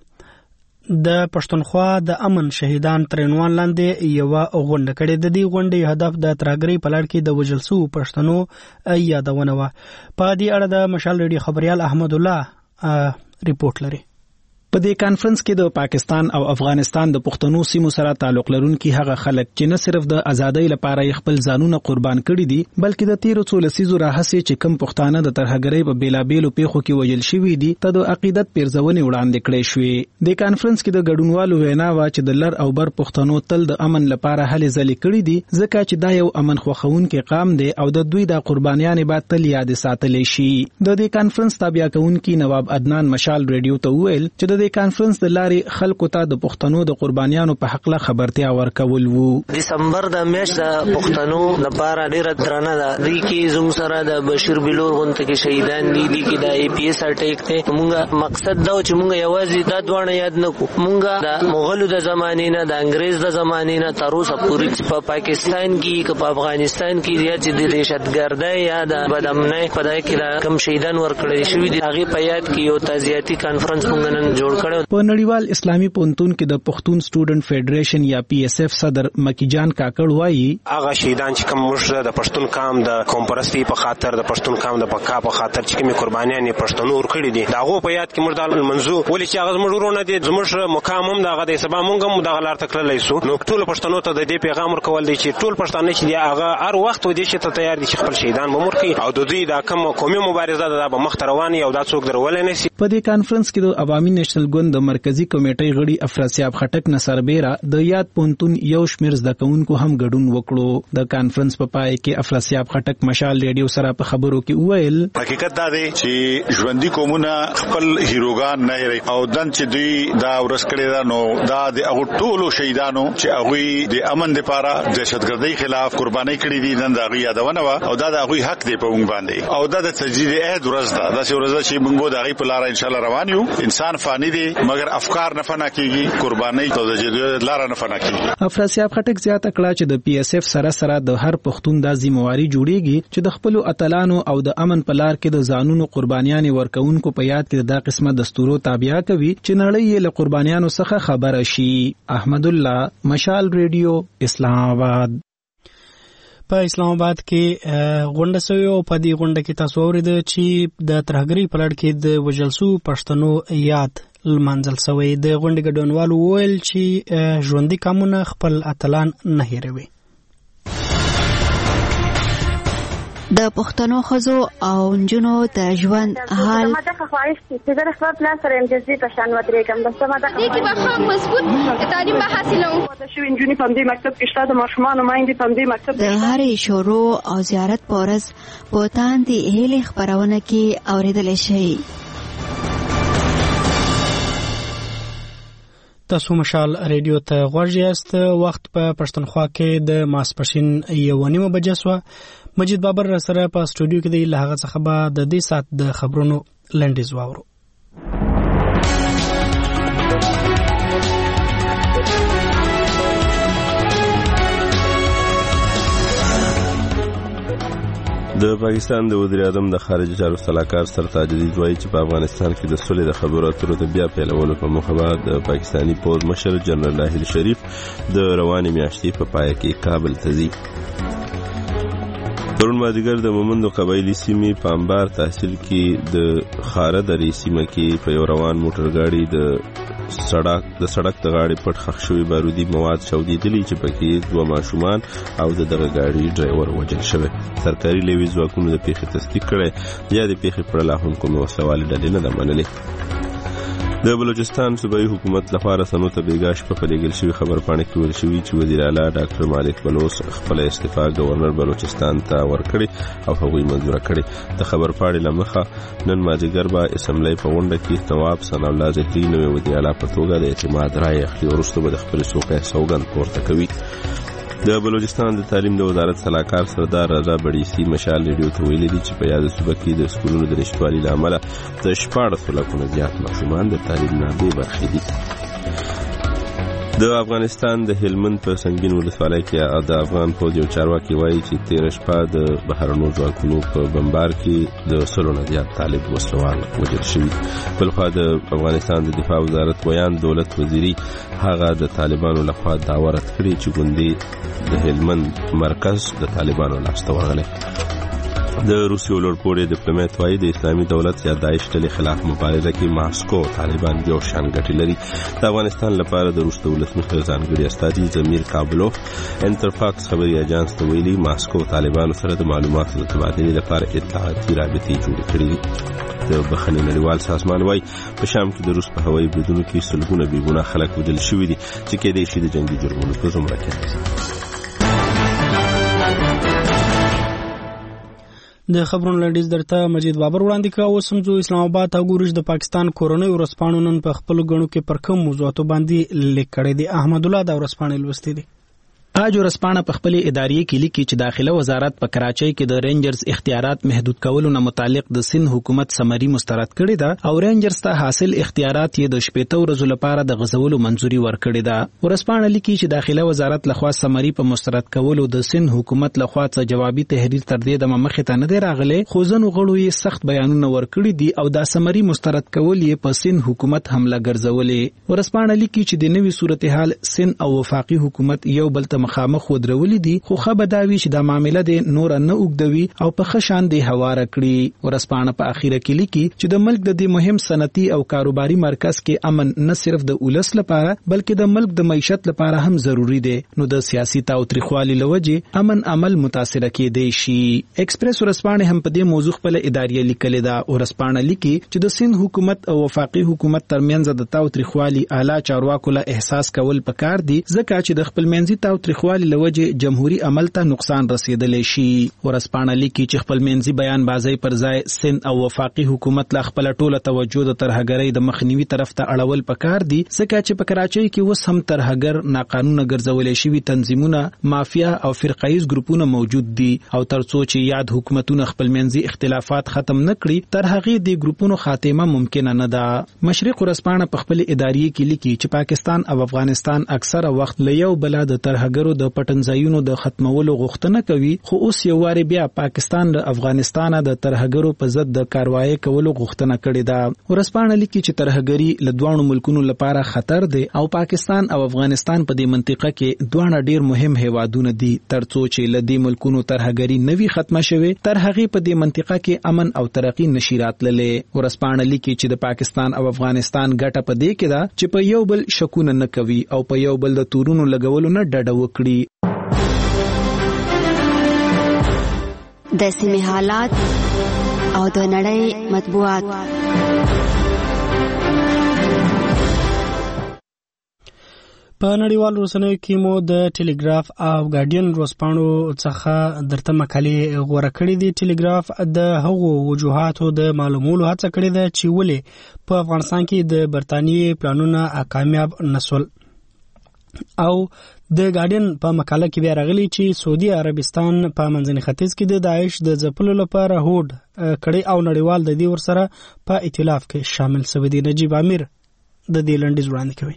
د پښتونخوا د امن شهیدان تر عنوان لاندې یو غونډه کړې. د دې غونډې هدف د ترهګرۍ په لړ کې د وژل شوو پښتنو یادونه وه. په دې اړه د مشال ریډیو خبریال احمد الله ریپورت لري. په دې کانفرنس کې د پاکستان او افغانستان د پښتنو سیمو سره تعلق لرونکي هغه خلک چې نه صرف د ازادۍ لپاره خپل ځانونه قربان کړي دي، بلکې د تیرو څو لسیزو راهیسې چې کم پښتانه د ترهګرۍ په بیلابېلو پیښو کې وژل شوي دي ته د عقیدت پیرزونې وړاندې کړې شوې. د کانفرنس کې د ګډونوالو وینا وه چې د لر او بر پښتنو تل د امن لپاره هلې ځلې کړي دي، ځکه چې دا یو امن خوښونکی قام دی او د دوی د قربانیانې به تل یاد ساتلی شي. د دې کانفرنس تابع کوونکي نواب عدنان مشال ریډیو ته وویل چې د کانفرنس د لارې خلکو ته د پښتنو د قربانیانو په حق له خبرتیا ورکول وو. دسمبر د میاشت د پښتنو لپاره ډیره درنه ده. دوی کې زموږ سره د بشیر بلور غونډه کې شهیدان دي، دي کې د ای پی ایس اٹیک ته مونږه مقصد دا چې مونږ یوازې دا دوانه یاد نکو، مونږ د مغولو د زمانې نه د انګريز د زمانې نه تر اوسه پورې په پاکستان کې که په افغانستان کې یا چې د دهشتګردۍ یا د بدامنۍ په دای کې کم شهیدان ورکړل شوی دي هغه په یاد کې یو تعزیتي کانفرنس مونږ نن جوړ کړو. په نړیوال اسلامي پوهنتون کې د پښتون سټوډنټ فدریشن یا پی ایس اف صدر مکی جان کاکړ وایي هغه شهیدان چې کوم مشر د پښتون قام د قوم پرستی په خاطر د پښتون قام د بقا په خاطر چې کومې قربانیان پښتنو ورکړي دي داغه په یاد کې مردا المنزو ولې چې هغه زموږ ورونه دي زموږ مقام هم دغه د سبا مونږ هم دغه لار تکړلای سو. نو ټول پښتنو ته د دې پیغام ورکول دي چې ټول پښتانه چې دی هغه هر وخت ودی چې ته تیار دي چې خپل شهیدان ممرکي او د دوی د کوم قومي مبارزه د مخ رواني او د څوک درولې نه سي. په دې کانفرنس کې د عوامي نېشنل ګوند د مرکزی کمیټې غړي افراسیاب خټک نصربیرا د یاد پونتون یو شمیر زده کوونکو هم ګډون وکړو. د کانفرنس په پای کې افراسیاب خټک مشال ریډیو سره په خبرو کې وویل حقیقت دا دی چې ژوندۍ قومونه خپل هیروګان نه هېري او دن چې دوی دا ورس کړی دا نو دا د هغه ټولو شهیدانو چې هغه د امن لپاره د دهشتګردۍ خلاف قرباني کړې دي نن دا غي یادونه وا او دا د هغه حق دی په موږ باندې او دا د تجدید عهد ورځ ده. دا چې ورځ چې موږ د هغه په لار ان شاء الله روان یو. انسان فانی دی مګر افکار نه فنا کیږي، قرباني او د جديد لار نه فنا کیږي. افراسیاب خټک زیاته کړه چې د پی ایس اف سره سره د هر پښتون د ذمہواری جوړیږي چې د خپل اتلانو او د امن په لار کې د ځانونو قربانیان ورکوونکو په یاد کې د قسمه دستورو تابع کوي چې نړۍ یې له قربانیانو څخه خبره شي. احمد الله مشال ریډیو اسلام آباد. په اسلام آباد کې غونډه شوې او په دې غونډه کې تاسو اورېدل چې د ترهګرۍ په لړ کې د وژل شوو پښتنو یاد لمانځل شوی. د غونډې ګډونوالو وویل چې ژوندي قومونه خپل اتلان نه هېروي. د پښتنو ښځو او نجونو د ژوند حال ما ته خواهش چې زه خپل پلان سره امتیازي په شان ودرېږم. بس ما ته دې کې به ښه مضبوط تعلیم به حاصلوم. د شوي نجونې په دې مکتب کې شته، د ماشومانو میندې په دې مکتب د هرې شروع او زیارت په ورځ په تاندې هیلې خپرونه کې اورېدلی شئ. تاسو مشال ریډیو ته غوږ یاست. وخت په پښتونخوا کې د ماسپښین یوه نیمه بجه شوه. مجید بابر را سره په سټوډیو کې دی. له هغه څخه به د دې ساعت د خبرونو لنډیز واورو. د پاکستان د وزیر اعظم د خارجه چارو سلاکار سرتاج عزیز وایي چې په افغانستان کې د سولې د خبرو اترو د بیا پیلولو په موخه به د پاکستاني پوځ مشر جنرال راحیل شریف د روانې میاشتې په پای کې کابل ته ځي. پرون مازدیګر د مومندو قبایلي سیمې په انبار تحصیل کې د خاره درې سیمه کې په یو روان موټر ګاډي د سړک د سړک د غاړې پټ ښخ شوي بارودي مواد چاودېدلي چې پکې دوه ماشومان او د دغه ګاډي ډرایور وژل شوی. سرکاري لیوي ځواکونو د پیښې تصدیق کړی، یا د پیښې په اړه هم کومې وسلوالې ډلې نه ده منلې. د بلوچستان صوبایي حکومت لخوا رسنیو ته بېګا شپه په لیږل شوي خبرپاڼه کې ویل شوي چې وزیر اعلی ډاکټر مالک بلوچ خپله استعفا ګورنر بلوچستان ته ورکړې او هغوی منظوره کړې. د خبرپاڼې له مخه نن مازدیګر به اسمبلۍ په غونډه کې نواب ثناء الله ظهري نوی وزیر اعلی په توګه د اعتماد رایې اخلي. وروسته به د خپلې څوکۍ سوګند پورته کوي. د بلوچستان د تعلیم د وزارت سلاکار سردار رضا بړیسي مشال ریډیو ته ویلي دي چې په یاد صوبه کې د سکولونو د نشتوالي له امله د شپاړسو لکونه زیات ماشومان د تعلیم نه بې برخې دي. د افغانستان د هلمند په سنگین ولسوالۍ کې د افغان پوځ یو چارواکي وایي چې تېره شپه د بهرنیو ځواکونو په بمبار کې د سلو نه زیات طالب وسلوال وژل شوي. بلخوا د افغانستان د دفاع وزارت ویان دولت وزیري هغه د طالبانو لخوا دعوه رد کړې چې ګوندې د هلمند مرکز د طالبانو لاسته ورغلی. د روسیې لوړپوړی ډیپلوماټ وایي د اسلامي دولت یا داعش ډلې خلاف مبارزه کې ماسکو طالبان یو شان ګټې لري. د افغانستان لپاره د روس د ولسمشر ځانګړي استازي ضمیر کابلوف انټرفاکس خبري اژانس ته ویلي ماسکو طالبانو سره د معلوماتو د تبادلې لپاره اطلاعاتي رابطې جوړې کړې دي. د بخښنې نړیوال سازمان وایي په شام کې د روس په هوایي بریدونو کې سلګونه بېګناه خلک وژل شوي دي چې کېدای شي د جنګي جرمونو په زمره کې راځي. د خبرونو لنډیز درته مجید بابر وړاندې کوي. اوس هم زه اسلام آباد ته ګورم. د پاکستان کورنۍ ورځپاڼو نن په خپلو ګڼو کې پر کوم موضوعاتو باندې لیک کړی دی. احمد الله دا ورځپاڼې لوستې دي. آج ورځپاڼه په خپل ادارې کې لیکي چې داخله وزارت په کراچۍ کې د رینجرز اختیارات محدود کولو نه متعلق د سند حکومت سمري مسترد کړې ده او رینجرز ته حاصل اختیارات یې د شپږ ورځې لپاره د غزولو منځوري ورکړې ده. ورځپاڼه لیکي چې داخله وزارت لخوا سمري په مسترد کولو د سند حکومت لخوا څه جوابي تحریر تر دې د مخې ته نه دی راغلی، خو ځینو غړو یې سخت بیانونه ورکړي دي او دا سمري مسترد کول یې په سند حکومت حمله ګرځولې. ورځپاڼه لیکي چې د نوي صورتحال سند او وفاقي حکومت یو بل ته مخامخ ودرولي دي، خو خبر دا وی چې د معاملې د نور نه اوګدوي او په خشان دی هواره کړی. ورځپاڼه په اخیره کې لیکي چې د ملک د دې مهم صنعتي او کاروباري مرکز کې امن نه صرف د ولس لپاره بلکې د ملک د معیشت لپاره هم ضروری دی، نو د سیاسي تاوتریخوالي لوجه امن عمل متاثر کېدی شي. ایکسپریس ورځپاڼه هم په دې موضوع خپل ادارې لیکلې ده. ورځپاڼه لیکي چې د سند حکومت او وفاقي حکومت ترمنځ د تاوتریخوالي اعلی چارواکو له احساس کول پکار دي، ځکه چې د خپلمنځي تاوتریخوالي لوجه جمهوریت عمل ته نقصان رسیدلی شي. ورځپاڼه لیکي چې خپلمنځي بیان بازی پر ځای سند او وفاقي حکومت لا خپل ټوله توجه د ترهګرۍ د مخنیوي طرف ته اړول پکار دي، ځکه چې په کراچۍ کې اوس هم ترهګر ناقانونه ګرځولې شوي تنظیمونه، مافیا او فرقایز ګروپونه موجود دي او ترڅو چې یاد حکومتونه خپلمنځي اختلافات ختم نکړي تر هغه د ګروپونو خاتمه ممکن نه ده. مشرق ورځپاڼه په خپل ادارې کې لیکي چې پاکستان او افغانستان اکثره وخت له یو بل د ترهګر ترهګرو د پټنځایونو د ختمولو غوښتنه کوي، خو اوس یو واري بیا پاکستان له افغانستان د ترهګرو په ضد د کاروایی کولو غوښتنه کړې ده. ورسپانه لیکي چې ترهګری له دوه ملکونو لپاره خطر دی او پاکستان او افغانستان په دې منطقه کې دوه ډیر مهم هیوادونه دي. ترڅو چې له دې ملکونو ترهګری نوي ختمه شوي، تر هغه په دې منطقه کې امن او ترقی نشي راتللې. ورسپانه لیکي چې د پاکستان او افغانستان ګټه په دې کې ده چې په یو بل شکونه نه کوي او په یو بل د تورونو لګولو نه ډډه وکړي. د سیمې حالات او د نړۍ مطبوعات. په نړیوال رسنیو کې مو د ټیلیګراف او ګارډین ورځپاڼو څخه درته مقالې غوره کړې دي. ټیلیګراف د هغو وجوهاتو د معلومولو هڅه کړې ده چې ولې په افغانستان کې د برتانیې پلانونه کامیاب نسول، او د ګارډین په مقاله کې بیا راغلی چې سعودي عربستان په منځني ختیځ کې د داعش د ځپلو لپاره هوډ کړی او نړیوال د دې ورسره په ائتلاف کې شامل شوی دی. نجیب امیر د دې لنډیز وړاندې کوي.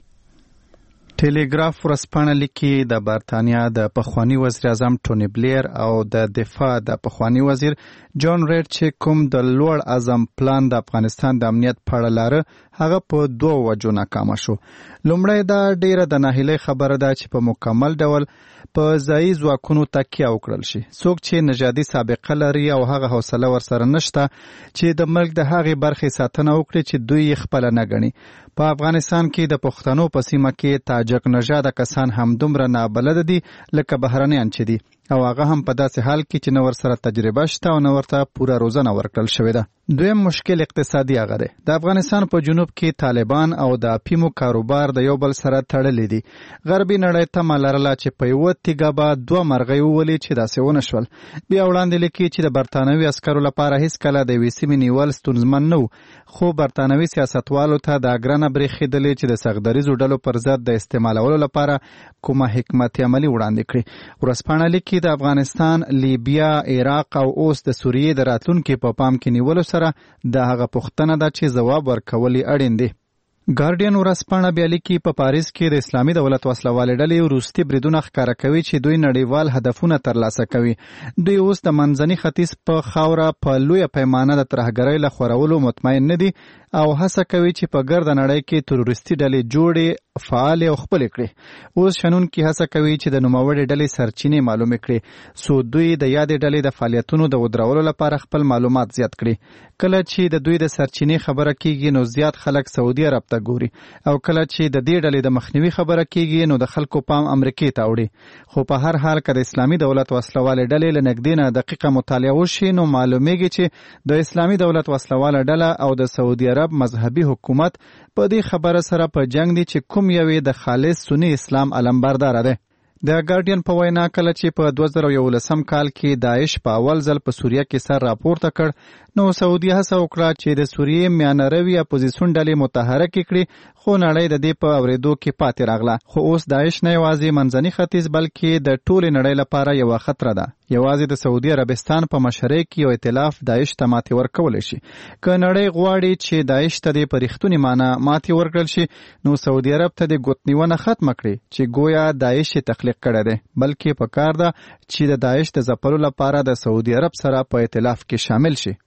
ټیلیګراف ورځپاڼه لیکي د برتانیا د پخوانی وزیر اعظم ټونی بلیر او د دفاع د پخوانی وزیر جان ریډ چې کوم د لوړ اعظم پلان د افغانستان د امنیت په اړه لاره، هغه په دوه وجو ناکام شو. لومړی دا ډیره د ناهیلۍ خبره ده چې په مکمل ډول په ځایي ځواکونو تکیه وکړل شي. څوک چې نژادي سابقه لري او هغه حوصله ورسره نشته چې د ملک د هغې برخې ساتنه وکړي چې دوی یې خپله نه ګڼي. په افغانستان کې د پښتنو په سیمه کې تاجک نژاده کسان همدومره نابلده دي لکه بهرنیان چې دي، او هغه هم په داسې حال کې چې نه ورسره تجربه شته او نه ورته پوره روزنه ورکړل شوې ده. دویم مشکل اقتصادي هغه دی. د افغانستان په جنوب کې طالبان او د افیمو کاروبار د یو بل سره تړلې دي. غربي نړۍ تمه لرله چې په یوه تیږه به دوه مرغۍ وولي چې داسې ونه شول. بیا وړاندې لیکي چې د برتانوي عسکرو لپاره هیڅکله د یوې سیمې نیول ستونزمن نه و، خو برتانوي سیاستوالو ته دا ګرانه برېښېدلې چې د سختدریزو ډلو پر ضد د استعمالولو لپاره کومه حکمت عملي وړاندې کړي. ورځپاڼه لیکي د افغانستان، لیبیا، عراق او اوس د سوریې د راتلونکي په پام کې نیولو سره د هغه پوښتنه ده چې ځواب ورکول اړین دی. ګارډین ورځپاڼه بیا لیکي په پاریس کې د اسلامي دولت وسلوالې ډلې وروستي بریدونه ښکاره کوي چې دوی نړیوال هدفونه ترلاسه کوي. دوی اوس د منځني ختیځ په خاوره په لویه پیمانه د ترهګرۍ له خورولو مطمئن نه دي او هڅه کوي چې په ګرده نړۍ کې تروریستي ډلې جوړې، فعالې او خپلې کړي. اوس شنونکي هڅه کوي چې د نوموړې ډلې سرچینې معلومې کړي، څو دوی د یادې ډلې د فعالیتونو د ودرولو لپاره خپل معلومات زیات کړي. کله چې د دوی د سرچینې خبره کیږي نو زیات خلک سعودي عرب ته ګوري، او کله چې د دې ډلې د مخنیوي خبره کیږي نو د خلکو پام امریکې ته وړي. خو په هر حال که د اسلامي دولت وسلوالې ډلې له نږدې نه دقیقه مطالعه وشي نو معلومیږي چې د اسلامي دولت وسلواله ډله او د سعودي عرب مذهبي حکومت په دې خبره سره په جنگ دي چې کوم یوې د خالص سنی اسلام علمبردار ده. د ګارډین په وینا کله چې په دوه زره یولسم کال کې داعش په اول ځل په سوریه کې سر راپورته کړ نو سعودي هڅه وکړه چې د سوریې میانروي اپوزیسیون ډلې متحرک کړي، خو نړۍ د دې په اورېدو کې پاتې راغله. خو اوس داعش نه یوازې منځني ختیځ بلکې د ټولې نړۍ لپاره یوه خطر ده. یوازې د سعودي عربستان په مشرۍ کې یو ائتلاف داعش ته ماتې ورکولی شي. که نړۍ غواړي چې داعش ته د په رښتونې معنی ماتې ورکړل شي نو سعودي عرب ته د ګوتنیونه ختمه کړي چې گویا داعش یې تخلیق کړی دی، بلکې پکار ده چې د داعش د ځپلو لپاره د سعودي عرب سره په ائتلاف کې شامل شي.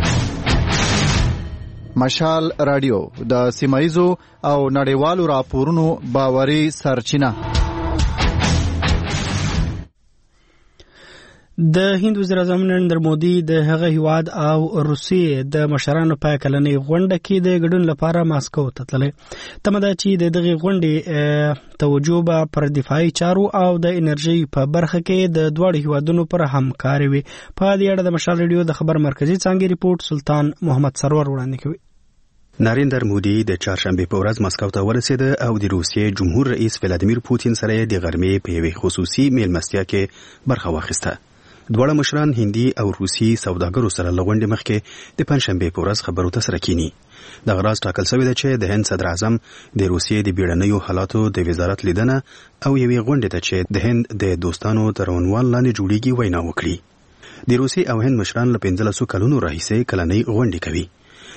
مشال رادیو د سیمایزو او نړیوالو راپورونو باوري سرچینه. د هند وزیر اعظم نریندر مودي د هغه هیواد او روسیې د مشرانو په کلنۍ غونډه کې د ګډون لپاره ماسکو ته تللی. تمه ده چې د دغې غونډې توجه به پر دفاعي چارو او د انرژي په برخه کې د دواړو هیوادونو پر همکاري وي. په دې اړه د مشال ریډیو د خبر مرکزي څانګې ریپورت سلطان محمد سرور وړاندې کوي. نریندر مودي د چهارشنبه په ورځ مسکو ته ورسېد او د روسیې جمهور رئیس ولادیمیر پوتین سره د غرمې په یوې خصوصي میلمستیا کې برخه واخیسته. دواړه مشران هندي او روسي سوداګرو سره له غونډې مخکې د پنځشنبه په ورځ خبرو ته سره کینی. د غراز ټاکل شوی دی چې د هند صدر اعظم د روسیې د بیړنیو حالاتو د وزارت لیدنه او یوې غونډې ته چې د هند د دوستانو تر عنوان لاندې جوړیږي وینا وکړي. د روسي او هند مشران له پنځلسو کلونو راهیسې کلنۍ غونډې کوي.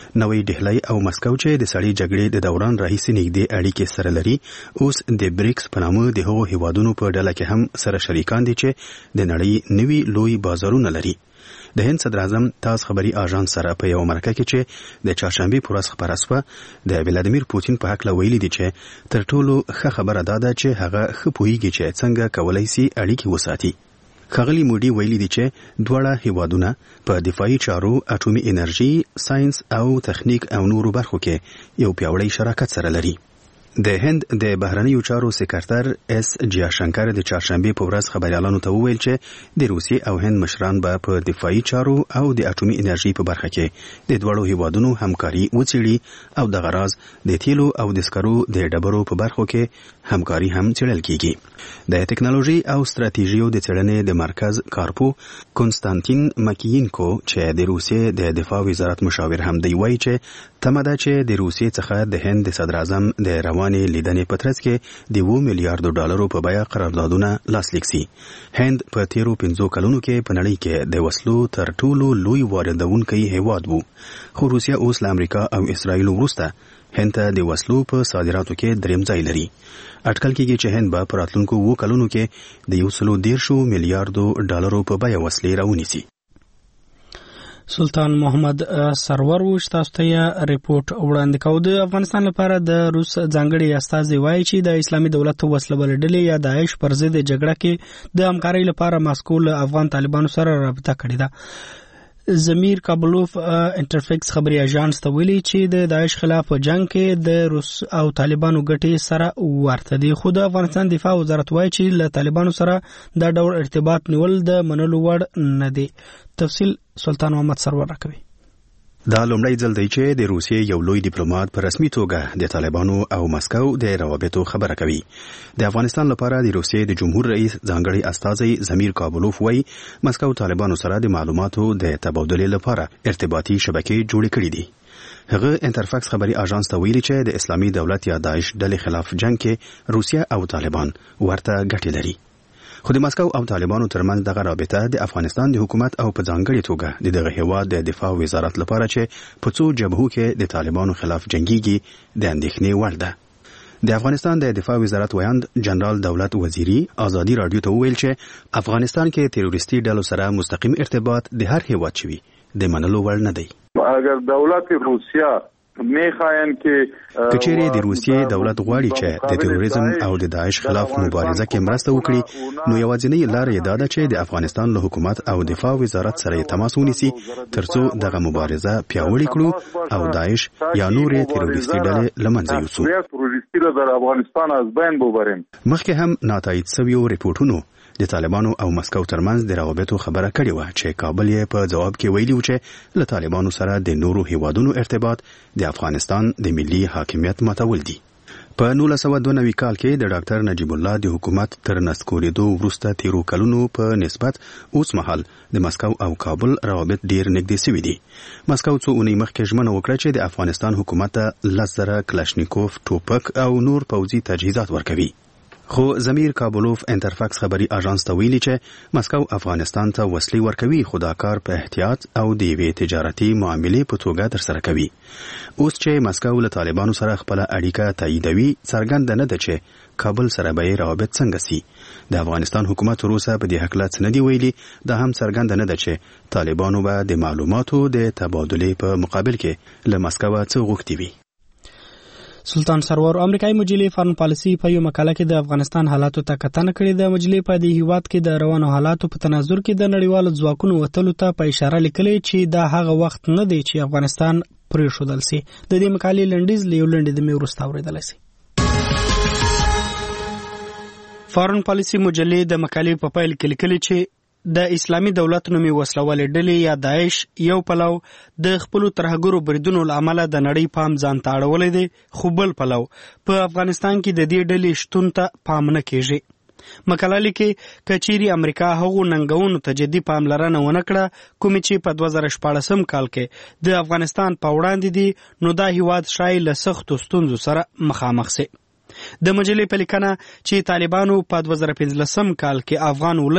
نوې ډهلی او مسکو چې د سړې جګړې د دوران راهیسې نږدې اړیکې سره لري اوس د بریکس په نامه د هغو هیوادونو په ډله کې هم سره شریکان دي چې د نړۍ نوي لوی بازارونه لري. د هند صدر اعظم تاس خبري اژانس سره په یو مرکه کې چې د چهارشنبه پر ورځ خبره شوه د ولادیمیر پوتین په حق لویلي دي چې تر ټولو ښه خبره ده چې هغه ښه پوهیږي چې څنګه کولای شي اړیکې وساتي. خغلی مودي ویلي دي چې دواړه هیوادونه په دفاعي چارو، اټومي انرژي، ساينس او تخنیک او نورو برخو کې یو پیاوړی شراکت سره لري. د هند د بهرنیو چارو سکرټر اس جیاشنکر د چهارشنبه په ورځ خبريالانو ته وویل چې د روسیې او هند مشران به په دفاعي چارو او د اټومي انرژي په برخه کې د دوړو هیوادونو همکاري وڅېړي او د غراز د تیلو او د سکرو د ډبرو په برخو کې همکاري هم څېړل کیږي. د ټکنالوژي او ستراتیژیو د څېړنې د مرکز کارپو کنستانتین مکینکو چې د روسیې د دفاع وزارت مشاور هم دی وایي چې تمه ده چې د روسیې څخه د هند د صدر اعظم د روانې لیدنې په ترڅ کې د اووه میلیارډو ډالرو په بیه قراردادونه لاسلیک شي. هند په تیرو پنځو کلونو کې په نړۍ کې د وسلو تر ټولو لوی واردونکی هیواد وو، خو روسیه اوس له امریکا او اسرایل وروسته هند ته د وسلو په صادراتو کې دریم ځای لري. اټکل کېږي چې هند به په راتلونکو اووه کلونو کې د یو سلو دیرشو میلیارډو ډالرو په بیه وسلې راونیسي. سلطان محمد سرور و چې تاسو ته ریپورت وړاندې کوو. د افغانستان لپاره د روس ځانګړي استازي وایي چې د اسلامي دولت وسله بل ډلې یا داعش پر ضد جګړه کې د همکارۍ لپاره ماسکو له افغان طالبانو سره رابطه کړې ده. زمیر کابلوف انټرفیکس خبري اژانس ته ویلي چې د داعش خلاف جنگ کې د روس او طالبانو ګټې سره ورته دي، خو د افغانستان دفاع وزارت وایي چې له طالبانو سره دا ډول ارتباط نیول د منلو وړ نه دي. تفصیل سلطان محمد سرور راکوي. دا لومړی ځل دی چې د روسیې یو لوی ډیپلوماټ په رسمي توګه د طالبانو او مسکو د روابطو خبره کوي. د افغانستان لپاره د روسیې د جمهور رئیس ځانګړي استازی زمیر کابلوف وایي مسکو طالبانو سره د معلوماتو د تبادلې لپاره ارتباطي شبکې جوړې کړې دي. هغه انټرفاکس خبري اژانس ته ویلي چې د اسلامي دولت یا داعش ډلې خلاف جنگ کې روسیه او طالبان ورته ګټې لري. خو د مسکو او طالبانو ترمنځ دغه رابطه د افغانستان د حکومت او په ځانګړي توګه د دغه هیواد د دفاع وزارت لپاره چې په څو جبهو کې د طالبانو خلاف جنگيږي د اندېښنې وړ ده. د افغانستان د دفاع وزارت ویاند جنرال دولت وزیری ازادي رادیو ته ویل چې افغانستان کې تروریستي ډلو سره مستقیم ارتباط د هر هیواد شوی د منلو وړ نه دی. اگر دولت روسیه میخواین که کچېری د روسیې دولت غواړي چې د تروریزم او د داعش خلاف مبارزه کې مرسته وکړي، نو یوازینۍ لار یې دا ده چې د افغانستان له حکومت او دفاع وزارت سره تماس ونیسي ترڅو دغه مبارزه پیاوړې کړو او داعش یا نورې تروریستي ډلې له منځه یوسو. مخکې هم ناتایید شویو ریپورتونو د طالبانو او مسکو ترمنځ د روابطو خبره کړې و چې کابل یې په جواب کې ویلي و چې له طالبانو سره د نورو هیوادونو ارتباط د افغانستان د ملي حاکمیت ماتول دي. په نولس سوه دوه نوي کال کې د ډاکټر نجیب الله د حکومت تر نسکورېدو وروسته تیرو کلونو په نسبت اوس مهال د مسکو او کابل روابط ډیر نږدې شوي دي. مسکو څو اونۍ مخکې ژمنه وکړه چې د افغانستان حکومت ته لس زره کلاشنیکوف ټوپک او نور پوځي تجهیزات ورکوي. خو زمیر کابلوف انټرفاکس خبري اژانس ته ویلي چې مسکو افغانستان ته وسلې ورکوي، خو دا کار په احتیاط او د یوې تجارتي معاملې په توګه ترسره کوي. اوس چې مسکو له طالبانو سره خپله اړیکه تاییدوي، څرګنده نه ده چې کابل سره به یې روابط څنګه سي. د افغانستان حکومت وروسته په دې هکله څه نه دي ویلي. دا هم څرګنده نه ده چې طالبانو به د معلوماتو د تبادلې په مقابل کې له مسکو څه غوښتي وي. سلطان سرور امریکایي مجلې فارن پالیسي په یو مقاله کې د افغانستان حالاتو ته کتنه کړې ده. مجلې په دې هیواد کې د روانو حالاتو په تناظر کې د نړیوالو ځواکونو وتلو ته په اشاره لیکلې چې دا هغه وخت نه دی چې افغانستان پرېښودل سي. د دې مقالې لنډیز له یو لنډې د مې وروسته اورېدلی سي. فارن پالیسي مجلې د مقالې په پیل کې لیکلي چې د اسلامي دولت نومي وسلوالې ډلې یا داعش یو پلو د خپل ترهګرو بریدونو لامل د نړۍ پام ځان ته اړولې دي، خو بل پلو په افغانستان کې د دې ډلې شتون ته پام نه کیږي. مقاله لیکي کچيري امریکا هغو ننګونو ته جدي پاملرنه ونه کړه کومې چې په دوه زره شپاړسم کال کې د افغانستان په وړاندې دي، نو دا هیواد شاید له سختو ستونزو سره مخامخ شي. د مجلې په لیکنه چې طالبانو په دوه زره پنځلسم کال کې افغان ولس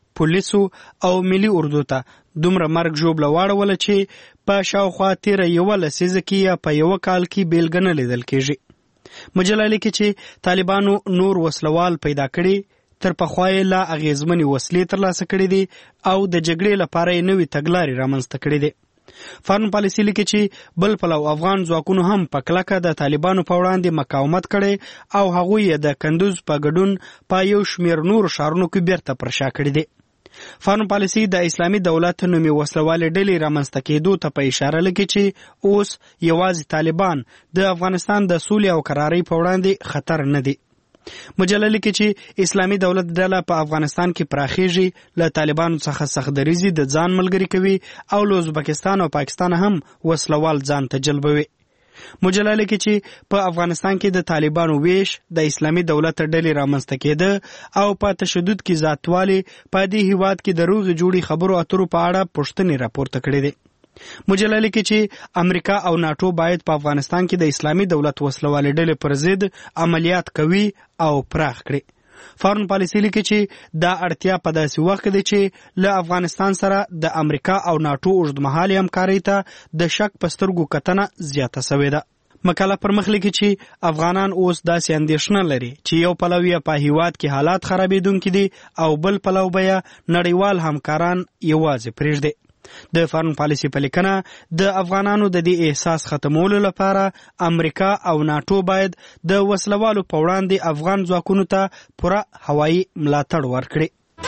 پولیسو او ملي اردو ته دومره مرګ ژوبله واړوله چې په شاوخوا تیره یوه لسیزه کې یا په یوه کال کې بیلګه نه لیدل کېږي. مجله لیکي چې طالبانو نور وسلوال پیدا کړي، تر پخوا یې لا اغېزمنې وسلې ترلاسه کړي دي او د جګړې لپاره یې نوې تګلارې رامنځته کړي دي. فارن پالیسي لیکي چې بل پلو افغان ځواکونو هم په کلکه د طالبانو په وړاندې مقاومت کړي او هغوی یې د کندوز په ګډون په یو شمېر نورو ښارونو کې بیرته پر شا کړي دي. فارن پالیسي د اسلامي دولت نومي وسلوالې ډلې رامنځته کېدو ته په اشاره لیکي چې اوس یوازې طالبان د افغانستان د سولې او قرارۍ په وړاندې خطر نه دي. مجله لیکي چې اسلامي دولت ډله په افغانستان کې پراخیږي، له طالبانو څخه سختدریزي د ځان ملګري کوي او له ازبکستان او پاکستان هم وسلوال ځان ته جلبوي. مجله لیکي چې په افغانستان کې د طالبانو ویش د اسلامي دولت ډلې رامنځته کېده او په تشدد کې زیاتوالی په دې هیواد کې د روغې جوړې خبرو اترو په اړه پوښتنې راپورته کړې دي. مجله لیکي چې امریکا او ناټو باید په افغانستان کې د اسلامي دولت وسلوالې ډلې پر ضد عملیات کوي او پراخ کړي. فارن پالیسي لیکي چې دا اړتیا په داسې وخت کې ده چې له افغانستان سره د امریکا او ناټو اوږدمهالې همکارۍ ته د شک په سترګو کتنه زیاته سوې ده. مقاله پر مخ لیکي چې افغانان اوس داسې اندېښنه لري چې یو پلو یې په هیواد کې حالات خرابېدونکي دي او بل پلو به یې نړیوال همکاران یوازې پرېږدي. د فارن پالیسي په لیکنه د افغانانو د دې احساس ختمولو لپاره امریکا او ناټو باید د وسلوالو په وړاندې افغان ځواکونو ته پوره هوایي ملاتړ ورکړي.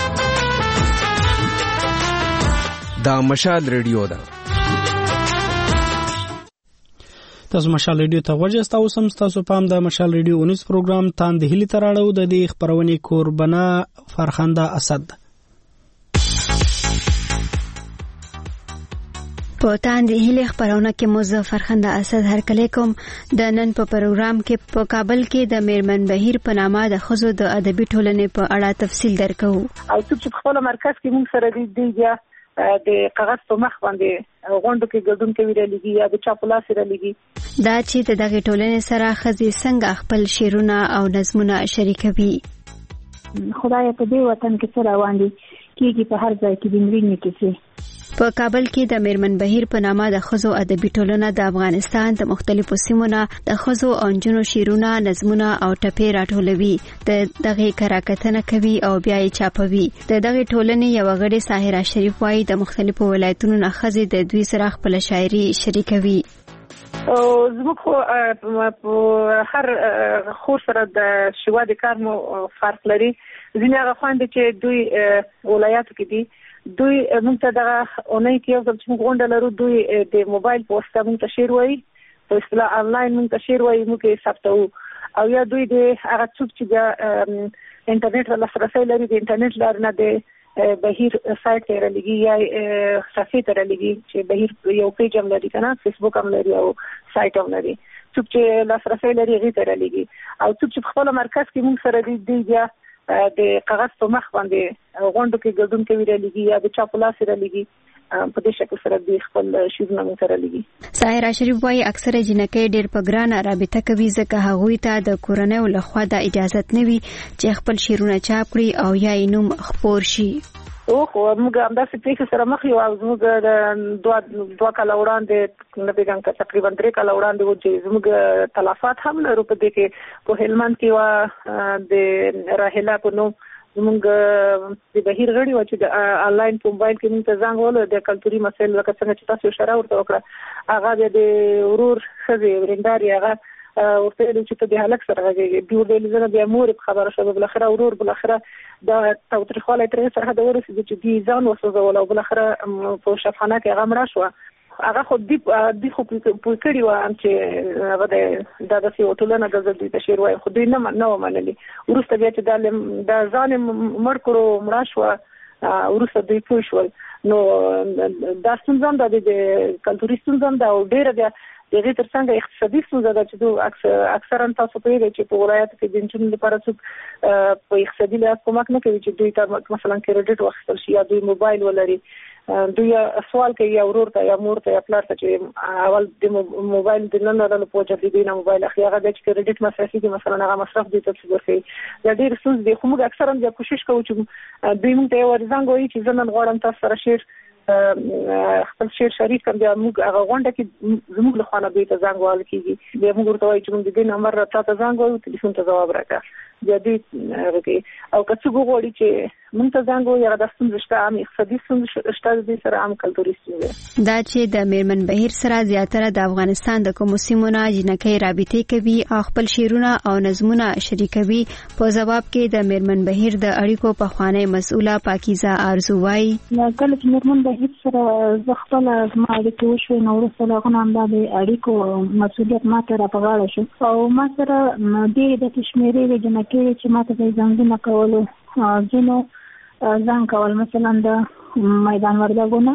دا مشال ریډیو ده. تاسو مشال ریډیو ته ورجست او سم تاسو پام د مشال ریډیو اونیس پروګرام تان د هلي تراړو د دې خبرونې کوربنه فرخنده اسد. په تاندې هلي خبرونه کې مظفر خنده اسد هرکلی کوم. د نن په پروګرام کې په کابل کې د میرمن بهیر په نامه د ښځو د ادبي ټولنې په اړه تفصیل درکو. او څوک چې خپل مرکز کې موږ سره دی دیګه د کاغذ په مخ باندې غونډو کې ګډون کوي رالېږي یا د چاپ لاس رالېږي. دا چې د دغه ټولنې سره ښځې څنګه خپل شعرونه او نظمونه شریکوي. خدای په دې وطن کې سره روان دي کېږي په هر ځای کې د مرینې کیسې. په کابل کې د میرمن بهیر په نامه د ښځو ادبي ټولنه د افغانستان د مختلفو سیمو نه د ښځو او نجونو شعرونه، نظمونه او ټپې راټولوي، د دغه کراکتنه کوي او بیا یې چاپوي. د دغه ټولنې یو غړي ساحره شریف وايي د مختلفو ولایتونو نه ښځې د دوی سره خپل شاعري شریکوي. او زموږ په هر خور سره د شوا د کار مو فرق لري. ځینې هغه خویندې چې دوی ولایاتو کې دي دوی موږ ته دغه اونۍ کې یو ځل چې موږ غونډه لرو دوی د موبایل په واسطه موږ ته شعر وایي، په اصطلاح آنلاین موږ ته شعر وایي، موږ یې ثبتوو. او یا دوی د هغه څوک چې د انټرنیټ ته لاسرسی لري د انټرنیټ لارې نه د بهیر سایټ ته رالېږي یا صفحې ته رالېږي چې بهیر یو پیج هم لري که نه، فیسبوک هم لري او سایټ هم لري. څوک چې لاسرسی لري هغې ته رالېږي. او څوک چې په خپل مرکز کې موږ سره دي دوی بیا د کاغذ په مخ باندې غونډو کې ګډون کوي رالېږي یا د چاپ لاس رالېږي. په دې شکل سره دوی خپل شعرونه موږ سره رالېږي. ساحره شریف وايي اکثره جنکۍ ډېر په ګرانه رابطه کوي ځکه هغوی ته د کورنیو لخوا د اجازت نه وي چې خپل شعرونه چاپ کړي او یا یې نوم خپور شي. او خو موږ همداسې پېښې سره مخ یو او زموږ د دوه دوه کاله وړاندې نه پوهېږم که تقریبا درې کاله وړاندې و چې زموږ تلفات هم لرو په دې کې. په هلمند کې وه د راهیلا په نوم زموږ د بهیر غړي وه چې د آنلاین په موبایل کې موږ ته زنګ وهلو د کلتوري مسایل لکه څنګه چې تاسو اشاره ورته وکړه. هغه بیا د ورور ښځې ورېندارې هغه ورته ویلي چې ته د هلک سره غږېږې. دوی ورته ویلي زه بیا مور په خبره شوه، بالاخره ورور بالاخره دا تاوتریخوالی تر هغې سرحده ورسېدو چې دوی ځان وسوځول او بالاخره په شفخانه کې هغه مړه شوه. هغه خو دوی خو پوه کړي وه چې هغه دا داسې یوه ټولنه ده زه دوی ته شعر وایم، خو دوی نه نه وه منلي. وروسته بیا چې دا ځان یې مړ کړو مړه شوه وروسته دوی پوه شول. نو دا ستونزه هم ده د کلتوري ستونزه هم ده او ډېره بیا د هغې تر څنګ اقتصادي ستونزه ده چې دوی اکثرا تاسو پوهېږئ چې په ولایاتو کې د نجونو لپاره څوک په اقتصادي لحاظ کومک نه کوي چې دوی ته مثلا کریډټ واخیستل شي یا دوی موبایل ولري. دوی سوال کوي یا ورور ته یا مور ته یا پلار ته چې اول د موبایل د نن ورځې په وجه د نه موبایل اخلي هغه د کریډټ مصرفي کې مثلا هغه مصرف دي تفصیل ورکړي دا ډېر څه دي خو موږ اکثرا د کوشش کوو چې دوی موږ ته ورزنګ وایي چې زنن غواړم تاسو سره شیر خپل شیر شریک کوم بیا موږ هغه غونډه کې زموږ له خانه دوی ته زنګ وال کیږي بیا موږ ورته وایي چې موږ د دې نمبر راته زنګ وایو ټلیفون ته جواب راکړه بیا دې هغه او که څه غواړي چې موږ ته زنګ وایي هغه د ستونزې شته عام اقتصادي ستونزې شته د سره عام کلتوري ستونزې دا چې د میرمن بهیر سره زیاتره د افغانستان د کومو سیمو نه جنکۍ رابطې کوي او خپل شعرونه او نظمونه شریکوي په جواب کې د میرمن بهیر د اړیکو پخوانی مسؤله پاکیزه ارزو وايي کله چې میرمن بهیر سره زه خپل زما اړیکې وشوې نو وروسته له هغه نه همدا د اړیکو مسؤلیت ما ته را په غاړه شو او ما سره ډېرې داسې شمېرې وې جنکۍ چې ما ته به یې زنګونه کولو ځینو ځان کول مثلا د میدان وردګونه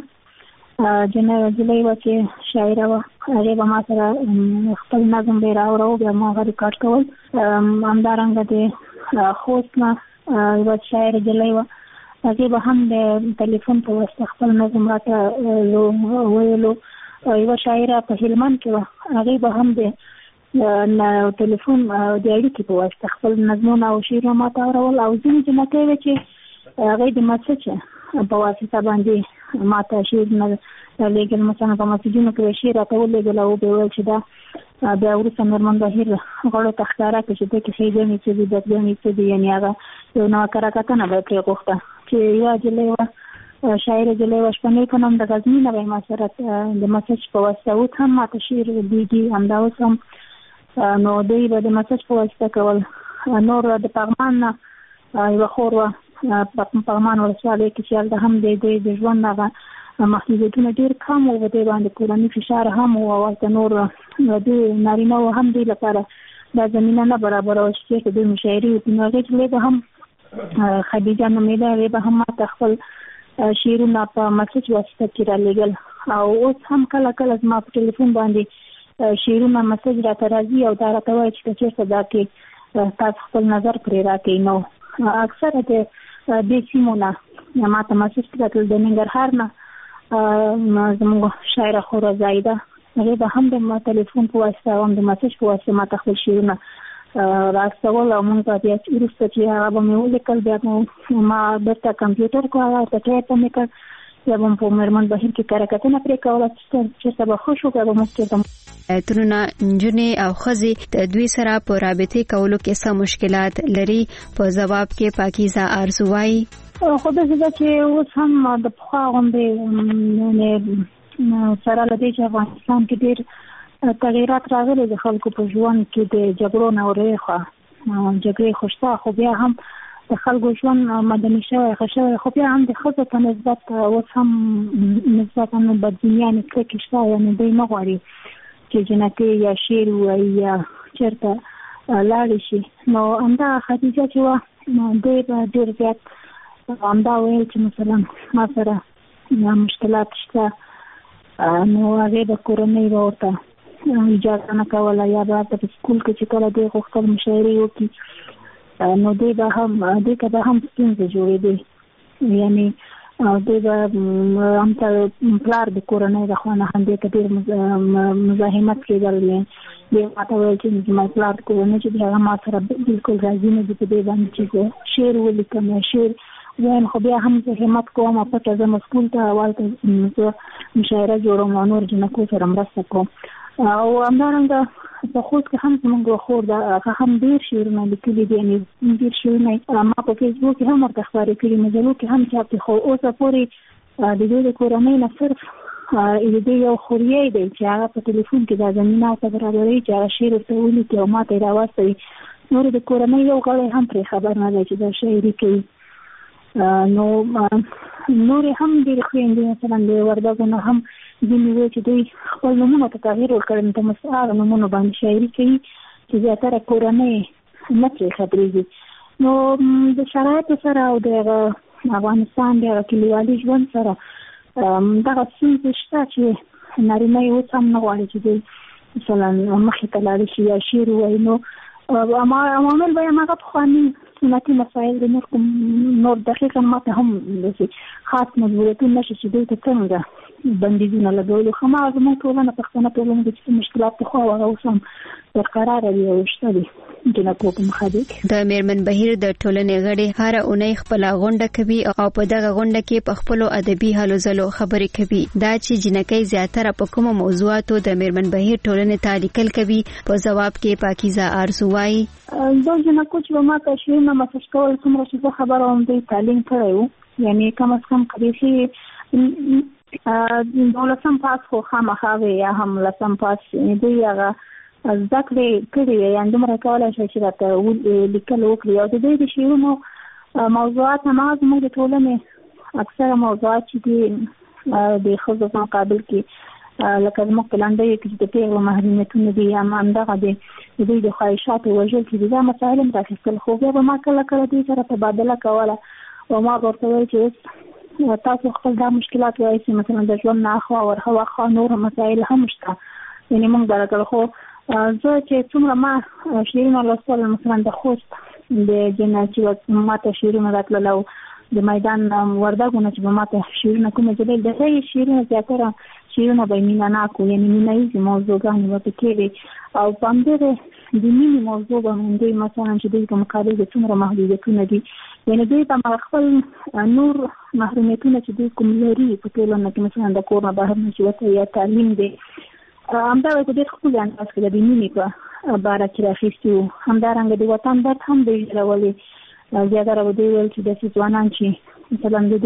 جنۍ وه چې شاعره وه هغې به ما سره خپل نظم به یې راوړو بیا ما هغه ریکارډ کول همدارنګه د خوست نه یوه شاعره نجلۍ وه هغې به هم د ټلیفون په واسطه خپل نظم راته ویلو یوه شاعره په هلمند کې وه هغې به هم د ټلیفون د اړیکې په واسطه خپل نظمونه او شعرونه ما ته اورول او ځینې جنکۍ وې چې هغې د مسج په واسطه باندې ما ته شعرونه لېږل مثلا په مسجونو کې شعر راته ولېږل او به ویل چې دا بیا وروسته میرمن بهیر غړو ته ښکاره کړه چې دې کې ښېګڼې څه دي بدګڼې څه دي یعنې هغه یو نوه کره کتنه به یې پرې غوښته چې یوه نجلۍ وه شاعره نجلۍ وه شپنۍ په نوم د غزني نه به یې ما سره د مسج په واسطه اوس هم ما ته شعر لیږي همدا اوس هم نو دوی به د مسج په واسطه کول نور د پغمان نه یوه خور وه پغمان ولسوالۍ کې چې هلته هم د دوی د ژوند هغه محدودیتونه ډېر کم و په دې باندې کورني فشار هم و او هلته نور دوی نارینه و هم دوی لپاره دا زمینه نه برابروه چې چېرته دوی مشاعرې وکړي نو هغې جلۍ به هم خدیجه نومېده هغې به هم ما ته خپل شعرونه په مسج واسطه کې رالېږل او اوس هم کله کله زما په ټلیفون باندې شعرونه مسج راته راځي او دا راته وایي چې که چېرته دا کې تاسو خپل نظر پرې راکړئ نو اکثره د دې سیمو نه ما ته مسج راتلل د ننګرهار نه زموږ شاعره خوره زایده هغې به هم د ټلیفون په واسطه او هم د مسج په واسطه ما ته خپل شعرونه راستول او موږ به بیا وروسته چې هغه به مې ولیکل بیا به ما بېرته کمپیوټر کړه هغه ورته ټایپ به مې کړ بیا به م په میرمن بهیر کې کره کتنه پرې کوله چېرته به ښه شو بیا به موږ چېرته ترونه نجونې او ښځې د دوی سره په رابطې کولو کې څه مشکلات لري په ځواب کې پاکیزه ارزو وايي خو داسې ده چې اوس هم د پخوا غوندې سره له دې چې افغانستان کې ډېر تغیرات راغلي د خلکو په ژوند کې د جګړو نه ورېخوا جګړې خو شته خو بیا هم د خلکو ژوند مدني شوی ښه شوی خو بیا هم د ښځو په نسبت اوس هم نسبتا بدبینیانې کرکې شته یعنې دوی نه غواړي چې جنکۍ یا شعر ووایي یا چېرته لاړې شي نو همدا خدیجه چې وه دوی به ډېر زیات همدا ویل چې مثلا ما سره مشکلات شته نو هغې د کورنۍ به ورته اجازه نه کوله یا به هلته په سکول کې چې کله دوی غوښتل مشاعرې وکړي نو دوی به هم دوی ته به هم ستونزې جوړېدې یعنې دوی به همته پلار د کورنۍ د خوا نه همدې ته ډېر مزاحمت کېدل دوی ما ته ویل چې زما پلار د کورنۍ چې دی هغه ما سره بلکل راضي نه دي په دې باندې چې زه شعر ولیکم یا شعر وایم خو بیا هم زه همت کوم پټه ځم سکول ته هلته زه مشاعره جوړوم او نور جنکو سره مرسته کوم او همدارنګه په خوست کې هم زموږ یوه خور ده هغه هم ډېر شعرونه لیکلي دي یعنې ډېر شعرونه ما په فیسبوک کې هم ورته خپاره کړي مجلو کې هم چاپ دي خو اوسه پورې د دوی د کورنۍ نه صرف د دوی یو خوریی دی چې هغه په ټلیفون کې دا زمینه ورته برابروي چې هغه شعر ورته ولیکي او ما ته یې راواستوي نور د کورنۍ یو غړی هم پرې خبر نه دی چې دا شاعري کوي نو نورې هم ډېرې خویندې مثلا د وردګو نه هم ځینې وایي چې دوی خپل نومونه ته تغییر ورکړی نو په مستعاره نومونو باندې شاعري کوي چې زیاتره کورنۍ نه پرې خبرېږي نو د شرایطو سره او د افغانستان د هغه کلیوالي ژوند سره دغه ستونزې شته چې نارینه یې اوس هم نه غواړي چې دوی مثلا مخې ته لاړې شي یا شعر ووایي نو عوامل به یې هماغه پخواني سنتي مسایل د نور کوم نور دقیقا ماته هم د خاص مضبوطیتونه نشي چې دوی ته څنګه بندیزونه لګولو خو ما زموږ ټولنه پښتنه ټولنه د چې مشکلات خو او اوسم برقرار دي او شته دي چې نه کوم خديک د میرمن بهیر د ټولنې غړي هر اونۍ خپل غونډه کوي او په دغه غونډه کې په خپل ادبي حالو زلو خبرې کوي دا چې جنکۍ زیاتره په کومو موضوعاتو د میرمن بهیر ټولنې ته لیکل کوي په جواب کې پاکیزه آرزو وايي دا جنکو چې ما ته شي نه مسج کول څومره چې خبره هم دی تعلیم کړو یعنی کم از کم کړی شي دولسم پاس خو خامخاوي یا هم لسم پاس دی هغه ځکه کړي یا اندومره کولای شي چې راته لیکل وکړي او د دې د شیرونو موضوعات هم زموږ د ټولنې اکثره موضوعات چې دي د خصوص مقابل کې لکه زموږ په لاندې کې د پیغلو محرمیتونه دي یا همدغه د دوی د خواهشاتو وژل چې دا مسایل هم راخیستل خو بیا به ما کله کله دوی سره تبادله کوله او ما ورته ویل چې تاسو خپل دا مشکلات وایي چې مثلا د ژوند نه اخوا ورخوا خوا نور مسایل هم شته یعنی موږ درکل خو زه چې څومره ما شیرینه لوستل مثلا د خوست د جناتي ماته شیرینه راتلل او د میدان وردګونه چې ماته شیرینه کومه جدل د هي شیرینه زیاتره شیرینه به مینا ناکو یعنی مینایي موضوعګان وته کېږي او په همدې د مینې موضوع باندې مثلا چې د مقابل د څومره محدودیتونه دي یعنی دوی په خپل نور محرومیتونه چې دوی کوم لري په ټولنه کې مثلا د کور نه بهر نشي وته یا تعلیم دی همدا د دې خپل انداز کې د مینې په باره کې راخیستو همدارنګه د وطن درد هم دی راولي زیاده راوړي ول چې د ځوانان چې مثلا د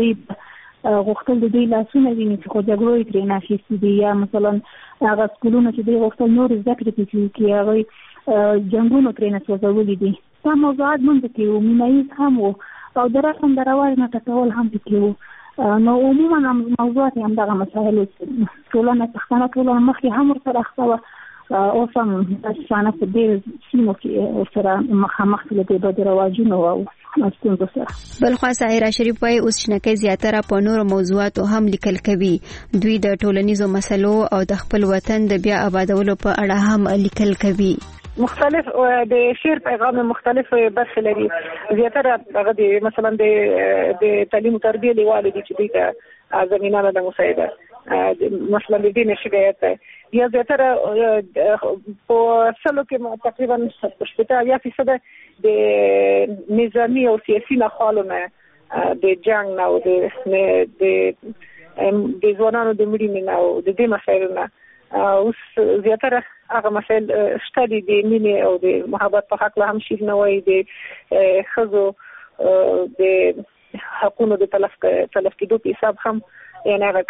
دې غوښتل د دې لاسونه ویني چې خو جګړو یې ترې ناخیستي دي یا مثلا هغه سکولونه چې دوی غوښتل نور زده کړې پکې کې هغه جنګونو ترې نه سوځولي دي دا موضوعات منځ کې وو مینایز هم وو او د رسم د رواج نه ټکول هم پکې وو نو عموما موضوعات هم دغه مسایل ټولنه پښتانه ټولنه مخکې هم ورسره اخته او سم د ځانه په دې سیمو کې ورسره مخامخ د دې رواجونو او مستند سره بل خو سایرا شریف وايي اوس شنکې زیاتره په نور موضوعاتو هم لیکل کوي دوی د ټولنیزو مسلو او د خپل وطن د بیا آبادولو په اړه هم لیکل کوي مختلف د شعر پیغام مختلف برخې لري زیاتره هغه د مثلا د د تعلیم او تربیه لیواله دي چې د زمينه د مساعده مثلا د دین شریعت یا زیاتره په سلو کې تقریبا شپږ یا فیصد د نظامی او سیاسي نخالونه د جنگ نه او د د ځوانانو د مړینې نه او د دې مسایلونه اوس زیاتره هغه مسایل شته دي د مینې او د محبت په حق له هم شي نه وایي د خزو د حقونو د تلف تلف کېدو په حساب هم یعنی هغه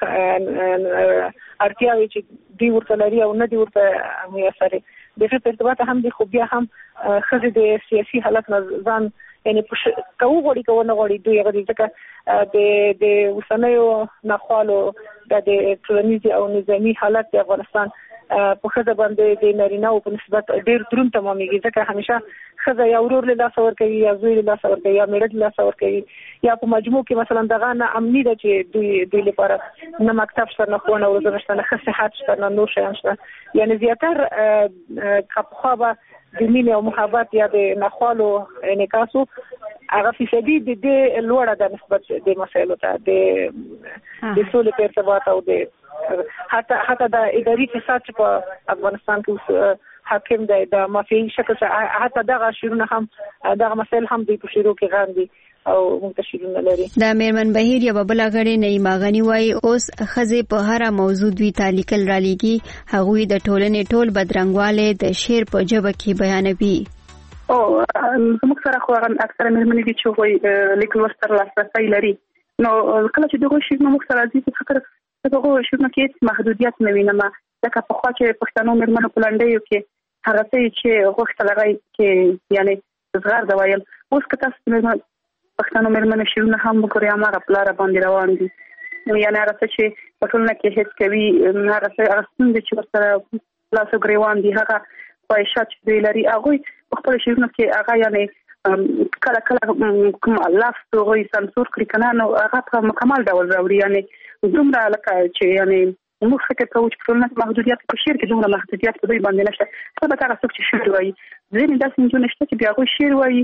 اړتیاوي چې دی ورته لري او نه دی ورته میسره د څه په ارتباط هم دي خو بیا هم خزې د سیاسي حالت نه ځان یعنی په کوو غوړي کوو نه غوړي دوی هغه ځکه د د وسنیو نخوالو د ټولنیز او نظامی حالت د افغانستان په خزه باندې د نارینه او په نسبت ډیر درون تمامېږي ځکه همیشه خزه یا ورور له لاس ور کوي یا زوی له لاس ور کوي یا میړه له لاس ور کوي یا په مجموع کې مثلا دغه نه امني ده چې دوی دوی لپاره نه مکتب شته نه خونه او زمشته نه صحت شته نه نور شي شته یعنی زیاتر کپخوابه د مینې او محبت یا د نخوالو انعکاسو هغه فیصدي د دې لوړه د نسبت د مسایلو ته د د سولې په ارتباط او د حتی حتی د اداري فساد په افغانستان کې حاکم دی د مافیایي شکل حتی دغه شیرونه هم دغه مسایل هم د شیرو کې غاندي او منتشرونه لري د میرمن بهیر یو بل غړي نعیمه غنی وای اوس خزه په هر موضوع دوی تعلیقل را لګي هغوی د ټولنې ټول بدرنګواله د شعر په جبه کې بیانوي او زموږ سره خو اکثره مېرمنې دي چې وایي لیکل ورسره لاسرسي لري نو کله چې دغه شی موږ سره دي په فکر دغه شی نو کې محدودیت نه وینم ځکه په خوا کې پښتنو مېرمنو په لنډیو کې هغه څه چې غوښتل راغی کې یعنی زغر دا وایل اوس که تاسو پښتنو مېرمنو شیونه هم وګورئ هغه په لار باندې روان دي نو یعنی هغه څه چې په ټولنه کې هیڅ کوي هغه څه هغه څنګه چې ورسره لاسو ګریوان دي هغه خواهشات دی لري هغه خپل شیونه کې هغه یعنی کله کله کوم لاس توغي سانسور کړی کنه نو هغه په مکمل ډول راوړي یعنی دومره لکه چې یعنی موږ فکر کوو چې ټولنه محدودیت په شعر کې دومره محدودیت په دوی باندې نشته څه به تاسو چې شعر وایي ځینې داسې نجونې شته چې بیا غوښ شعر وایي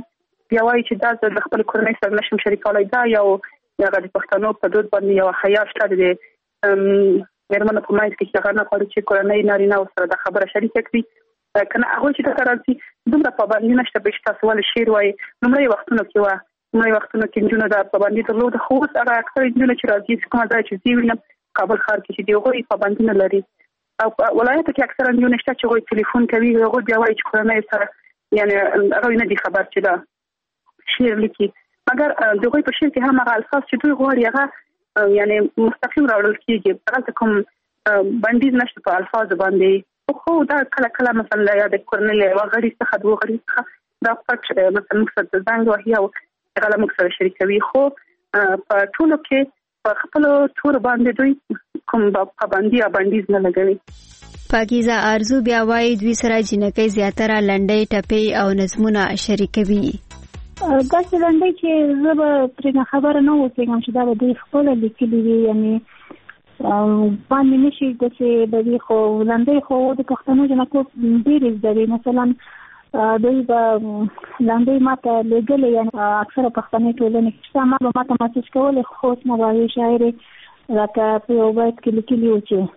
بیا وایي چې دا د خپل کورنۍ سره نشم شریکولای. دا یو هغه د پښتنو په دود باندې یو حیا شته د مېرمنو په منځ کې چې هغه نه غواړي چې کورنۍ نارینه سره د خبره شریکه کړي. کنه هغه چې دا راځي دومره پابندي نشته به چې تاسو ول شیر وایي. نومړی وختونو کې و نومړی وختونو کې جنونه د پابندي درلود. خو اوس هغه اکثر جنونه چې راځي کومه ځای چې دی وینم کابل ښار کې چې دی هغوی پابندي نه لري. او ولایت کې اکثر جنونه شته چې هغوی ټلیفون کوي هغوی بیا وایي چې کورنۍ سره یعنی هغه نه دي خبر چې دا شیر لیکي. مګر دغه په شیر کې هم هغه الفاظ چې دوی غواړي هغه یعنی مستقیم راوړل کیږي. هغه کوم بندیز نشته په الفاظ باندې. خو دا کله کله مثلا یا د کورنۍ له غړي څخه دوه غړي څخه دا پټ مثلا مقصد زنګ وهي او هغه له مقصد شریکوي. خو په ټولو کې په خپل تور باندې دوی کوم پابندي یا بندیز نه لګوي. پاکیزه ارزو بیا وایي دوی سره جنکۍ زیاتره لنډۍ ټپې او نظمونه شریکوي. دا څه لنډۍ چې زه به پرې خبره نه اوسېږم چې دا به دوی خپله لیکلي وي یعنې باندې نشي داسې به وي. خو لنډۍ خو د پښتنو جنکو ډېرې زده وي. مثلا دوی به لنډۍ ما ته لېږلې یعنې اکثره پښتنې ټولنې شته ما به ما ته مسیج کولې. خو اوس نه به هغې شاعرې راته په یو بیت کې لیکلي وو چې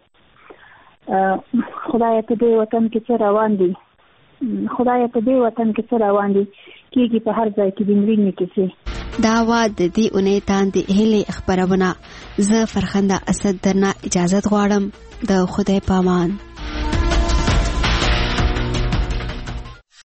خدایه په دې وطن کې څه روان دي خدایه په دې وطن کې څه روان دي کېږي په هر ځای کې د مړینې کیسې. دا وا د دې اونۍ تاندې هیلې خپرونه. زه فرخنده اسد درنه اجازت غواړم. د خدای پامان.